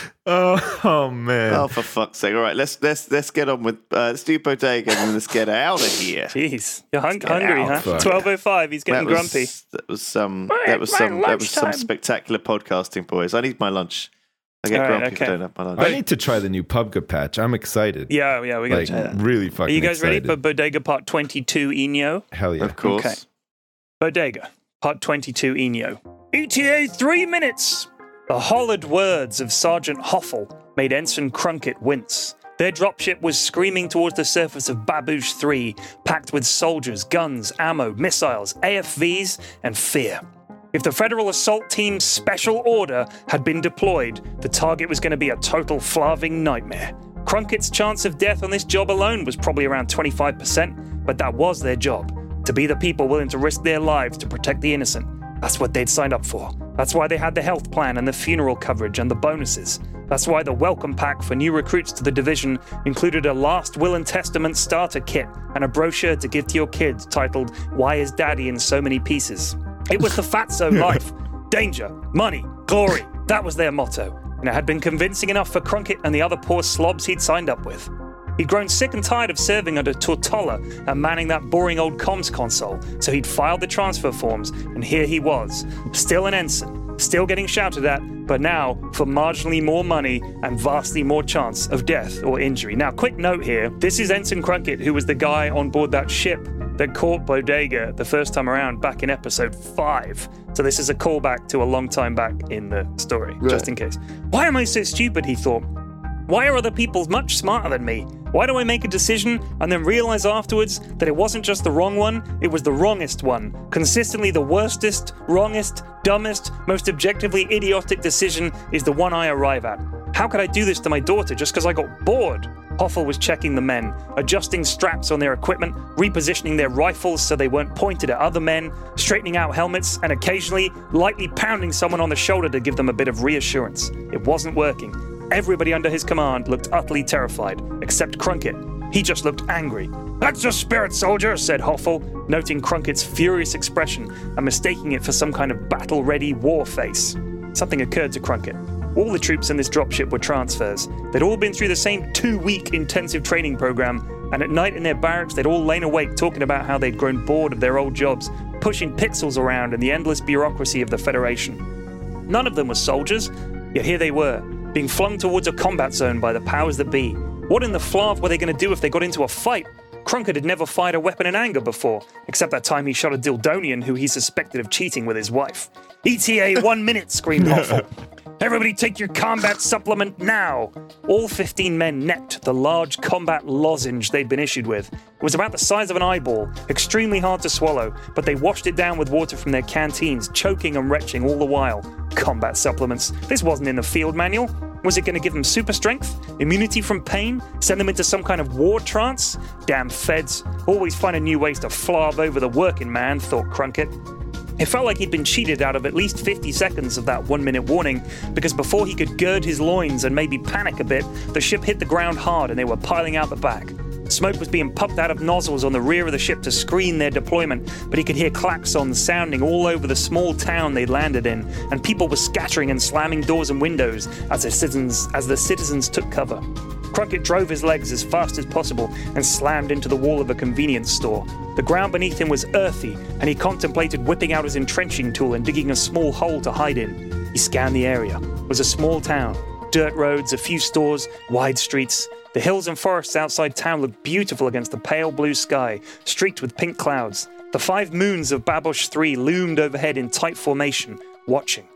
Oh, oh man. Oh, for fuck's sake! All right, let's let's let's get on with uh, let's do Bodega and let's get out of here. Jeez, you're hung- get hungry, out, huh? fuck. Twelve oh five. He's getting that was, grumpy. That was some. Right, that was right, some. That was some lunchtime. spectacular podcasting, boys. I need my lunch. I get All right, grumpy if I okay. don't have my lunch. I need to try the new Pubga patch. I'm excited. Yeah, yeah, we got like to try that. really Are fucking you guys excited. ready for Bodega Part twenty-two, Eno? Hell yeah. Of course. Okay. Bodega, Part twenty-two, Eno. E T A three minutes! The hollered words of Sergeant Hoffel made Ensign Crunkett wince. Their dropship was screaming towards the surface of Baboosh three, packed with soldiers, guns, ammo, missiles, A F Vs, and fear. If the Federal Assault Team's special order had been deployed, the target was going to be a total flaving nightmare. Crunkett's chance of death on this job alone was probably around twenty-five percent, but that was their job. To be the people willing to risk their lives to protect the innocent. That's what they'd signed up for. That's why they had the health plan and the funeral coverage and the bonuses. That's why the welcome pack for new recruits to the division included a Last Will and Testament starter kit and a brochure to give to your kids titled, Why is Daddy in So Many Pieces? It was the fatso life. Danger, money, glory. That was their motto. And it had been convincing enough for Crunkett and the other poor slobs he'd signed up with. He'd grown sick and tired of serving under Tortola and manning that boring old comms console, so he'd filed the transfer forms, and here he was, still an ensign, still getting shouted at, but now for marginally more money and vastly more chance of death or injury. Now, quick note here, this is Ensign Crunkett, who was the guy on board that ship that caught Bodega the first time around back in episode five. So this is a callback to a long time back in the story, Right. just in case. Why am I so stupid, he thought. Why are other people much smarter than me? Why do I make a decision and then realize afterwards that it wasn't just the wrong one, it was the wrongest one? Consistently the worstest, wrongest, dumbest, most objectively idiotic decision is the one I arrive at. How could I do this to my daughter just because I got bored? Hoffel was checking the men, adjusting straps on their equipment, repositioning their rifles so they weren't pointed at other men, straightening out helmets, and occasionally lightly pounding someone on the shoulder to give them a bit of reassurance. It wasn't working. Everybody under his command looked utterly terrified, except Crunkett. He just looked angry. That's the spirit, soldier, said Hoffel, noting Crunkett's furious expression and mistaking it for some kind of battle-ready war face. Something occurred to Crunkett. All the troops in this dropship were transfers. They'd all been through the same two-week intensive training program, and at night in their barracks they'd all lain awake talking about how they'd grown bored of their old jobs, pushing pixels around in the endless bureaucracy of the Federation. None of them were soldiers, yet here they were, being flung towards a combat zone by the powers that be. What in the flav were they going to do if they got into a fight? Crunkett had never fired a weapon in anger before, except that time he shot a Dildonian who he suspected of cheating with his wife. E T A one minute, screamed Hoffel. Everybody take your combat supplement now! All fifteen men necked the large combat lozenge they'd been issued with. It was about the size of an eyeball, extremely hard to swallow, but they washed it down with water from their canteens, choking and retching all the while. Combat supplements. This wasn't in the field manual. Was it going to give them super strength? Immunity from pain? Send them into some kind of war trance? Damn feds. Always finding new ways to flarb over the working man, thought Crunkett. It felt like he'd been cheated out of at least fifty seconds of that one-minute warning, because before he could gird his loins and maybe panic a bit, the ship hit the ground hard and they were piling out the back. Smoke was being pumped out of nozzles on the rear of the ship to screen their deployment, but he could hear klaxons sounding all over the small town they landed in, and people were scattering and slamming doors and windows as the citizens, as the citizens took cover. Crunkett drove his legs as fast as possible and slammed into the wall of a convenience store. The ground beneath him was earthy, and he contemplated whipping out his entrenching tool and digging a small hole to hide in. He scanned the area. It was a small town. Dirt roads, a few stores, wide streets. The hills and forests outside town looked beautiful against the pale blue sky, streaked with pink clouds. The five moons of Baboosh three loomed overhead in tight formation, watching.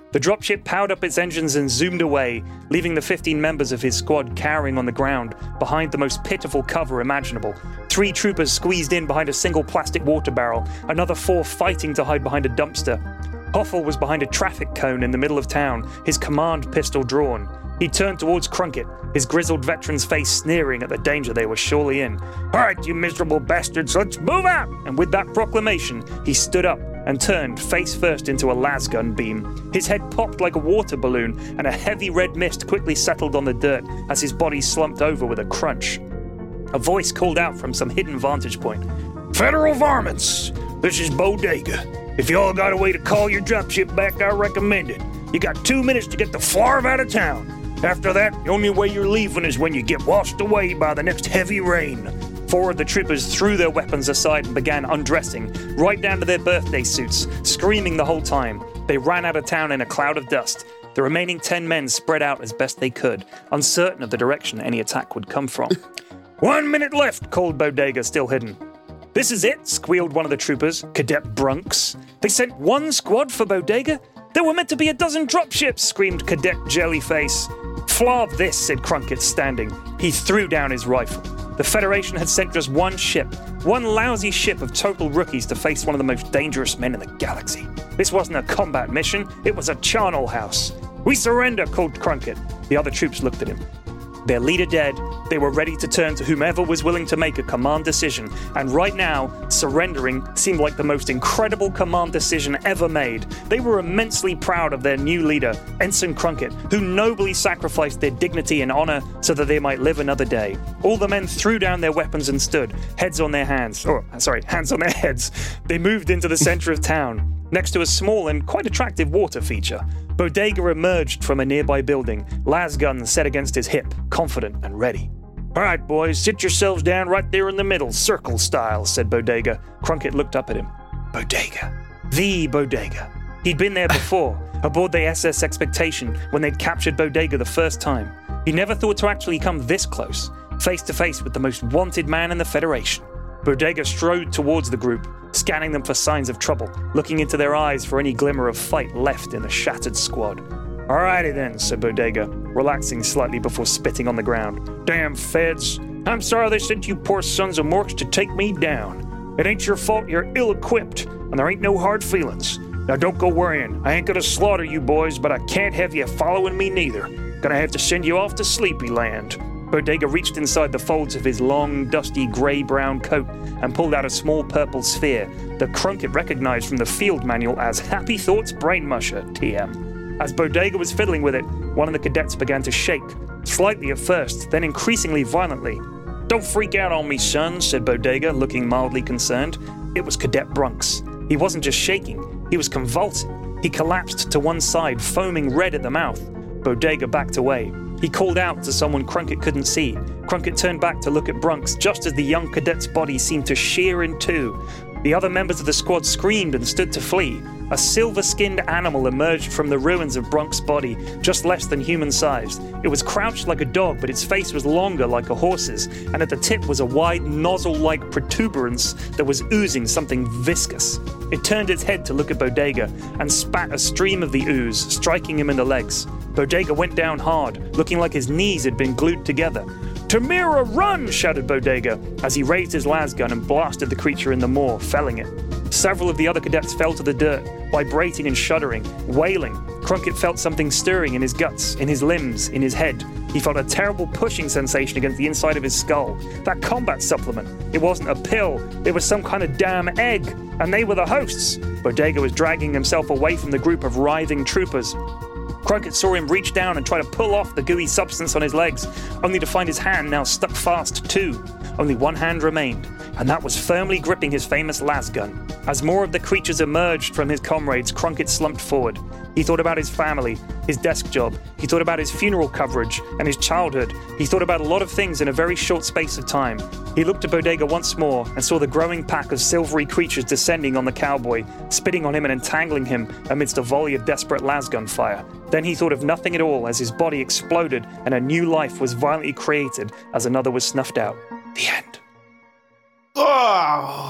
The dropship powered up its engines and zoomed away, leaving the fifteen members of his squad cowering on the ground behind the most pitiful cover imaginable. Three troopers squeezed in behind a single plastic water barrel, another four fighting to hide behind a dumpster. Hoffel was behind a traffic cone in the middle of town, his command pistol drawn. He turned towards Crunkett, his grizzled veteran's face sneering at the danger they were surely in. "All right, you miserable bastards, let's move out!" And with that proclamation, he stood up and turned face first into a lasgun beam. His head popped like a water balloon, and a heavy red mist quickly settled on the dirt as his body slumped over with a crunch. A voice called out from some hidden vantage point. "Federal varmints, this is Bodega. If y'all got a way to call your dropship back, I recommend it. You got two minutes to get the flarv out of town. After that, the only way you're leaving is when you get washed away by the next heavy rain." Four of the troopers threw their weapons aside and began undressing, right down to their birthday suits, screaming the whole time. They ran out of town in a cloud of dust. The remaining ten men spread out as best they could, uncertain of the direction any attack would come from. "One minute left," called Bodega, still hidden. "This is it," squealed one of the troopers, Cadet Brunks. "They sent one squad for Bodega? There were meant to be a dozen dropships," screamed Cadet Jellyface. "Flarv this," said Crunkett, standing. He threw down his rifle. The Federation had sent just one ship, one lousy ship of total rookies to face one of the most dangerous men in the galaxy. This wasn't a combat mission, it was a charnel house. "We surrender," called Crunkett. The other troops looked at him. Their leader dead, they were ready to turn to whomever was willing to make a command decision, and right now, surrendering seemed like the most incredible command decision ever made. They were immensely proud of their new leader, Ensign Crunkett, who nobly sacrificed their dignity and honor so that they might live another day. All the men threw down their weapons and stood, heads on their hands, or sorry, hands on their heads. They moved into the center of town, next to a small and quite attractive water feature. Bodega emerged from a nearby building, lasgun set against his hip, confident and ready. "All right, boys, sit yourselves down right there in the middle, circle style," said Bodega. Crunkett looked up at him. Bodega. The Bodega. He'd been there before, aboard the S S Expectation, when they'd captured Bodega the first time. He never thought to actually come this close, face to face with the most wanted man in the Federation. Bodega strode towards the group, scanning them for signs of trouble, looking into their eyes for any glimmer of fight left in the shattered squad. "Alrighty then," said Bodega, relaxing slightly before spitting on the ground. "Damn feds. I'm sorry they sent you poor sons of morks to take me down. It ain't your fault you're ill-equipped, and there ain't no hard feelings. Now don't go worrying. I ain't gonna slaughter you boys, but I can't have you following me neither. Gonna have to send you off to Sleepy Land." Bodega reached inside the folds of his long, dusty, grey-brown coat and pulled out a small purple sphere that Crunkett recognized from the field manual as Happy Thoughts Brain Musher, T M. As Bodega was fiddling with it, one of the cadets began to shake, slightly at first, then increasingly violently. "Don't freak out on me, son," said Bodega, looking mildly concerned. It was Cadet Brunks. He wasn't just shaking, he was convulsing. He collapsed to one side, foaming red at the mouth. Bodega backed away. He called out to someone Crunkett couldn't see. Crunkett turned back to look at Brunks just as the young cadet's body seemed to shear in two. The other members of the squad screamed and stood to flee. A silver-skinned animal emerged from the ruins of Brunks' body, just less than human-sized. It was crouched like a dog, but its face was longer like a horse's, and at the tip was a wide nozzle-like protuberance that was oozing something viscous. It turned its head to look at Bodega and spat a stream of the ooze, striking him in the legs. Bodega went down hard, looking like his knees had been glued together. "Tamira, run!" shouted Bodega as he raised his lasgun and blasted the creature in the maw, felling it. Several of the other cadets fell to the dirt, vibrating and shuddering, wailing. Crunkett felt something stirring in his guts, in his limbs, in his head. He felt a terrible pushing sensation against the inside of his skull. That combat supplement. It wasn't a pill. It was some kind of damn egg. And they were the hosts. Bodega was dragging himself away from the group of writhing troopers. Crunkett saw him reach down and try to pull off the gooey substance on his legs, only to find his hand now stuck fast too. Only one hand remained, and that was firmly gripping his famous lasgun. As more of the creatures emerged from his comrades, Crunkett slumped forward. He thought about his family, his desk job. He thought about his funeral coverage and his childhood. He thought about a lot of things in a very short space of time. He looked at Bodega once more and saw the growing pack of silvery creatures descending on the cowboy, spitting on him and entangling him amidst a volley of desperate lasgun fire. Then he thought of nothing at all as his body exploded and a new life was violently created as another was snuffed out. The end. Oh,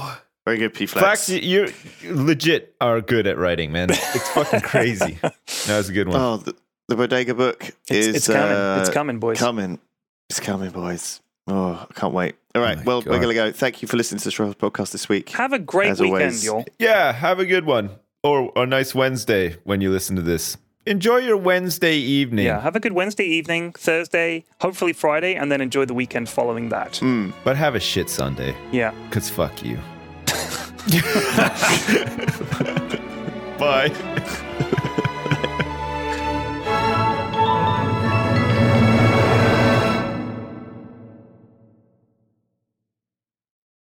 Very good, P Flax, Flax. you you legit are good at writing, man. It's fucking crazy. That was a good one. Oh, the, the Bodega book It's, is it's coming. uh, it's coming, boys. coming. It's coming, boys. Oh, I can't wait. All right, Oh my well, God. we're going to go. Thank you for listening to the Straws podcast this week. Have a great As weekend, always. y'all. Yeah, have a good one. Or a nice Wednesday when you listen to this. Enjoy your Wednesday evening. Yeah, have a good Wednesday evening, Thursday, hopefully Friday, and then enjoy the weekend following that. But have a shit Sunday. Yeah. Because fuck you. Bye.